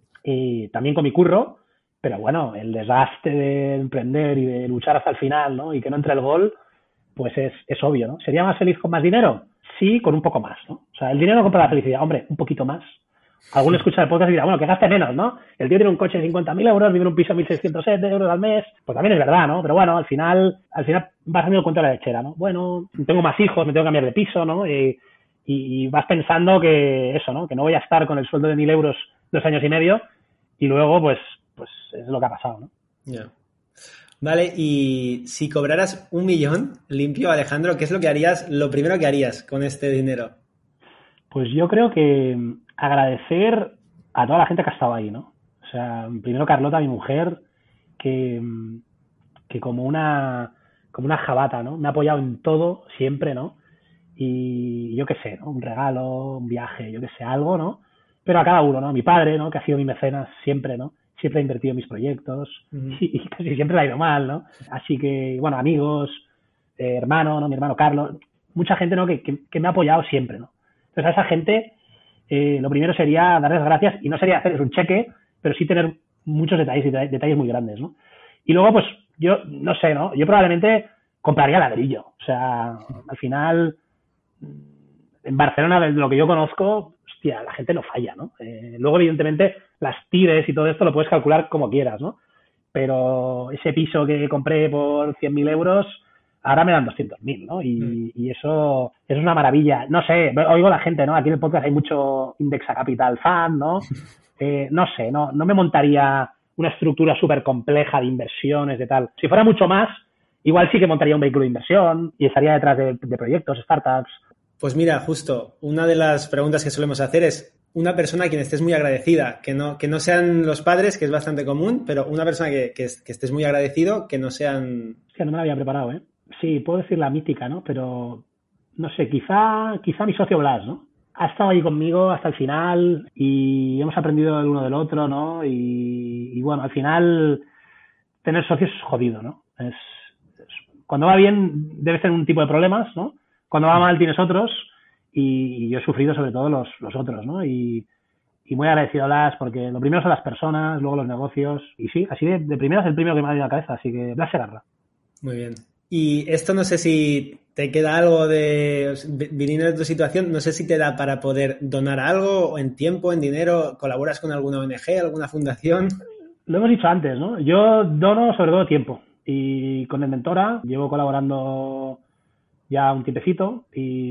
y también con mi curro. Pero bueno, el desgaste de emprender y de luchar hasta el final, ¿no? Y que no entre el gol, pues es, es obvio, ¿no? ¿Sería más feliz con más dinero? Sí, con un poco más, ¿no? O sea, el dinero no compra la felicidad. Hombre, un poquito más. Alguno escucha el podcast y dirá, bueno, que gaste menos, ¿no? El tío tiene un coche de cincuenta mil euros, vive en un piso de mil seiscientos euros al mes. Pues también es verdad, ¿no? Pero bueno, al final, al final vas haciendo cuenta de la lechera, ¿no? Bueno, tengo más hijos, me tengo que cambiar de piso, ¿no? Y, y, y vas pensando que eso, ¿no? Que no voy a estar con el sueldo de mil euros dos años y medio y luego, pues, pues es lo que ha pasado, ¿no? Ya. Yeah. Vale, y si cobraras un millón limpio, Alejandro, ¿qué es lo que harías, lo primero que harías con este dinero? Pues yo creo que agradecer a toda la gente que ha estado ahí, ¿no? O sea, primero Carlota, mi mujer, que, que como una como una jabata, ¿no? Me ha apoyado en todo, siempre, ¿no? Y yo qué sé, ¿no? Un regalo, un viaje, yo qué sé, algo, ¿no? Pero a cada uno, ¿no? Mi padre, ¿no? Que ha sido mi mecenas siempre, ¿no? Siempre ha invertido en mis proyectos uh-huh. y, y casi siempre le ha ido mal, ¿no? Así que, bueno, amigos, eh, hermano, ¿no? Mi hermano Carlos, mucha gente, ¿no? Que, que, que me ha apoyado siempre, ¿no? Entonces a esa gente eh, lo primero sería darles gracias y no sería hacerles un cheque, pero sí tener muchos detalles y detalles muy grandes, ¿no? Y luego, pues, yo no sé, ¿no? Yo probablemente compraría ladrillo. O sea, al final, en Barcelona, de lo que yo conozco, hostia, la gente no falla, ¿no? Eh, luego, evidentemente, las tires y todo esto lo puedes calcular como quieras, ¿no? Pero ese piso que compré por cien mil euros, ahora me dan doscientos mil, ¿no? Y, mm. y eso, eso es una maravilla. No sé, oigo a la gente, ¿no? Aquí en el podcast hay mucho Indexa Capital fan, ¿no? Eh, no sé, no, no me montaría una estructura súper compleja de inversiones, de tal. Si fuera mucho más, igual sí que montaría un vehículo de inversión y estaría detrás de, de proyectos, startups. Pues mira, justo, una de las preguntas que solemos hacer es una persona a quien estés muy agradecida, que no, que no sean los padres, que es bastante común, pero una persona que, que, que estés muy agradecido, que no sean... Que no me la había preparado, ¿eh? Sí, puedo decir la mítica, ¿no? Pero, no sé, quizá, quizá mi socio Blas, ¿no? Ha estado ahí conmigo hasta el final y hemos aprendido el uno del otro, ¿no? Y, y bueno, al final tener socios es jodido, ¿no? Es, es, cuando va bien debes tener un tipo de problemas, ¿no? Cuando va mal tienes otros y, y yo he sufrido sobre todo los, los otros, ¿no? Y, y muy agradecido a Blas porque lo primero son las personas, luego los negocios y sí, así de, de primero es el primero que me ha venido a la cabeza, así que Blas Segarra. Muy bien. Y esto no sé si te queda algo de, viniendo de tu situación, no sé si te da para poder donar algo en tiempo, en dinero, colaboras con alguna O N G, alguna fundación. Lo hemos dicho antes, ¿no? Yo dono sobre todo tiempo y con el Mentora llevo colaborando ya un tiempecito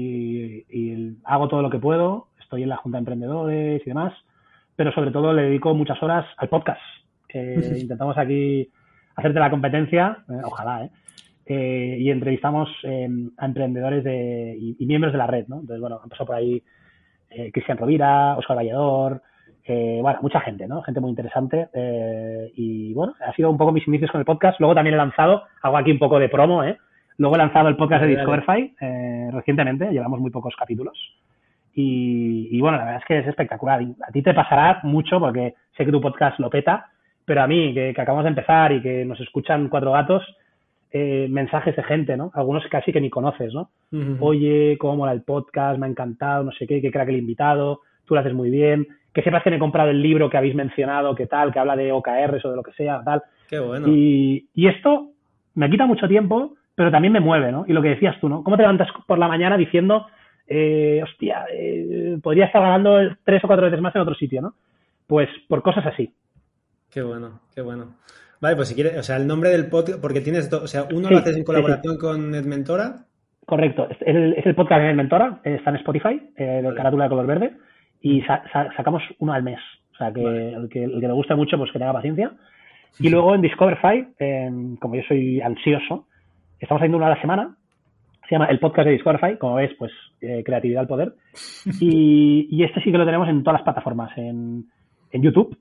y, y hago todo lo que puedo, estoy en la Junta de Emprendedores y demás, pero sobre todo le dedico muchas horas al podcast. Eh, intentamos aquí hacerte la competencia, eh, ojalá, ¿eh? Eh, y entrevistamos eh, a emprendedores de, y, y miembros de la red, ¿no? Entonces, bueno, han pasado por ahí eh, Cristian Rovira, Óscar Valledor, eh, bueno, mucha gente, ¿no? Gente muy interesante. Eh, y, bueno, ha sido un poco mis inicios con el podcast. Luego también he lanzado, hago aquí un poco de promo, ¿eh? Luego he lanzado el podcast de Discoverify eh, recientemente, llevamos muy pocos capítulos. Y, y bueno, la verdad es que es espectacular. Y a ti te pasará mucho porque sé que tu podcast lo peta, pero a mí, que, que acabamos de empezar y que nos escuchan cuatro gatos, eh, mensajes de gente, ¿no? Algunos casi que ni conoces, ¿no? Uh-huh. Oye, cómo mola el podcast, me ha encantado, no sé qué, qué crack el invitado, tú lo haces muy bien, que sepas que me he comprado el libro que habéis mencionado, que tal, que habla de O K Rs o de lo que sea, tal. Qué bueno. Y, y esto me quita mucho tiempo, pero también me mueve, ¿no? Y lo que decías tú, ¿no? ¿Cómo te levantas por la mañana diciendo, eh, hostia, eh, podría estar ganando tres o cuatro veces más en otro sitio, ¿no? Pues por cosas así. Qué bueno, qué bueno. Vale, pues si quieres, o sea, el nombre del podcast, porque tienes dos, o sea, uno sí, lo haces en colaboración sí, sí. con NetMentora. Correcto, es el, es el podcast de NetMentora, está en Spotify, eh, de vale. Carátula de color verde, y sa sa sacamos uno al mes. O sea, que, vale. el, que el que le guste mucho, pues que tenga paciencia. Y sí. Luego en Discoverify, eh, como yo soy ansioso, estamos haciendo uno a la semana. Se llama el podcast de Discoverify, como ves, pues eh, creatividad al poder. Y, y este sí que lo tenemos en todas las plataformas, en, en YouTube,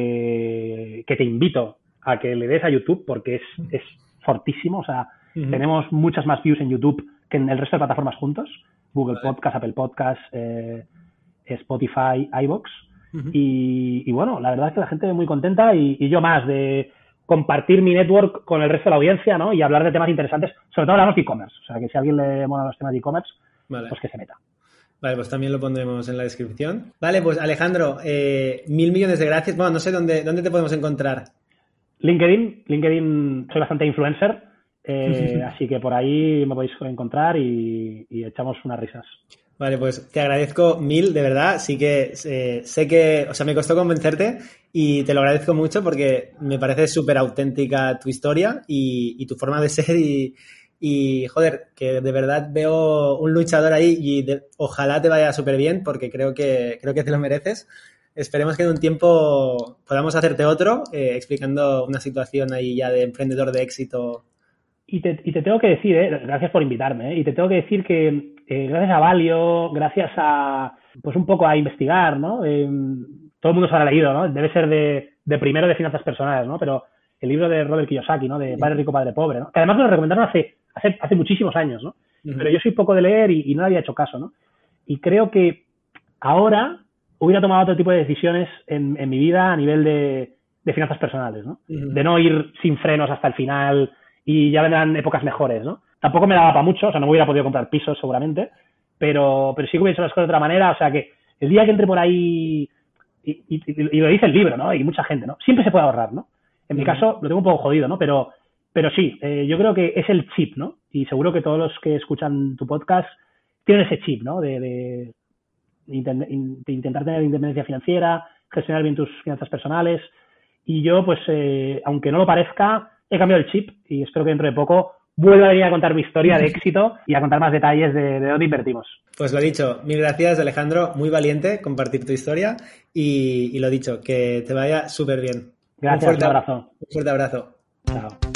que, que te invito a que le des a YouTube porque es, es fortísimo. O sea, uh-huh. tenemos muchas más views en YouTube que en el resto de plataformas juntos. Google vale. Podcast, Apple Podcast, eh, Spotify, iVoox. Uh-huh. y, y bueno, la verdad es que la gente muy contenta y, y yo más de compartir mi network con el resto de la audiencia, ¿no? Y hablar de temas interesantes, sobre todo hablamos de e-commerce. O sea, que si a alguien le mola los temas de e-commerce, vale. pues que se meta. Vale, pues también lo pondremos en la descripción. Vale, pues Alejandro, eh, mil millones de gracias. Bueno, no sé dónde, dónde te podemos encontrar. LinkedIn, LinkedIn soy bastante influencer, eh, así que por ahí me podéis encontrar y, y echamos unas risas. Vale, pues te agradezco mil, de verdad. Sí que eh, sé que, o sea, me costó convencerte y te lo agradezco mucho porque me parece súper auténtica tu historia y, y tu forma de ser y, y, joder, que de verdad veo un luchador ahí y de, ojalá te vaya súper bien porque creo que, creo que te lo mereces. Esperemos que en un tiempo podamos hacerte otro eh, explicando una situación ahí ya de emprendedor de éxito. Y te, y te tengo que decir, eh, gracias por invitarme, eh, y te tengo que decir que eh, gracias a Valio, gracias a, pues un poco a investigar, ¿no? Eh, todo el mundo se habrá leído, ¿no? Debe ser de, de primero de finanzas personales, ¿no? Pero el libro de Robert Kiyosaki, ¿no? De Padre Rico, Padre Pobre, ¿no? Que además me lo recomendaron hace, hace, hace muchísimos años, ¿no? Uh-huh. Pero yo soy poco de leer y, y no le había hecho caso, ¿no? Y creo que ahora hubiera tomado otro tipo de decisiones en, en mi vida a nivel de, de finanzas personales, ¿no? Uh-huh. De no ir sin frenos hasta el final y ya vendrán épocas mejores, ¿no? Tampoco me daba para mucho, o sea, no me hubiera podido comprar pisos seguramente, pero, pero sí que hubiera hecho las cosas de otra manera, o sea que el día que entre por ahí, y, y, y lo dice el libro, ¿no? Y mucha gente, ¿no? Siempre se puede ahorrar, ¿no? En uh-huh. mi caso lo tengo un poco jodido, ¿no? Pero, pero sí, eh, yo creo que es el chip, ¿no? Y seguro que todos los que escuchan tu podcast tienen ese chip, ¿no? De, de, de intentar tener independencia financiera, gestionar bien tus finanzas personales. Y yo, pues, eh, aunque no lo parezca, he cambiado el chip y espero que dentro de poco vuelva a venir a contar mi historia de éxito y a contar más detalles de, de dónde invertimos. Pues lo dicho, mil gracias Alejandro, muy valiente compartir tu historia y, y lo dicho, que te vaya súper bien. Gracias, un, fuerte, un abrazo. Un fuerte abrazo. Chao.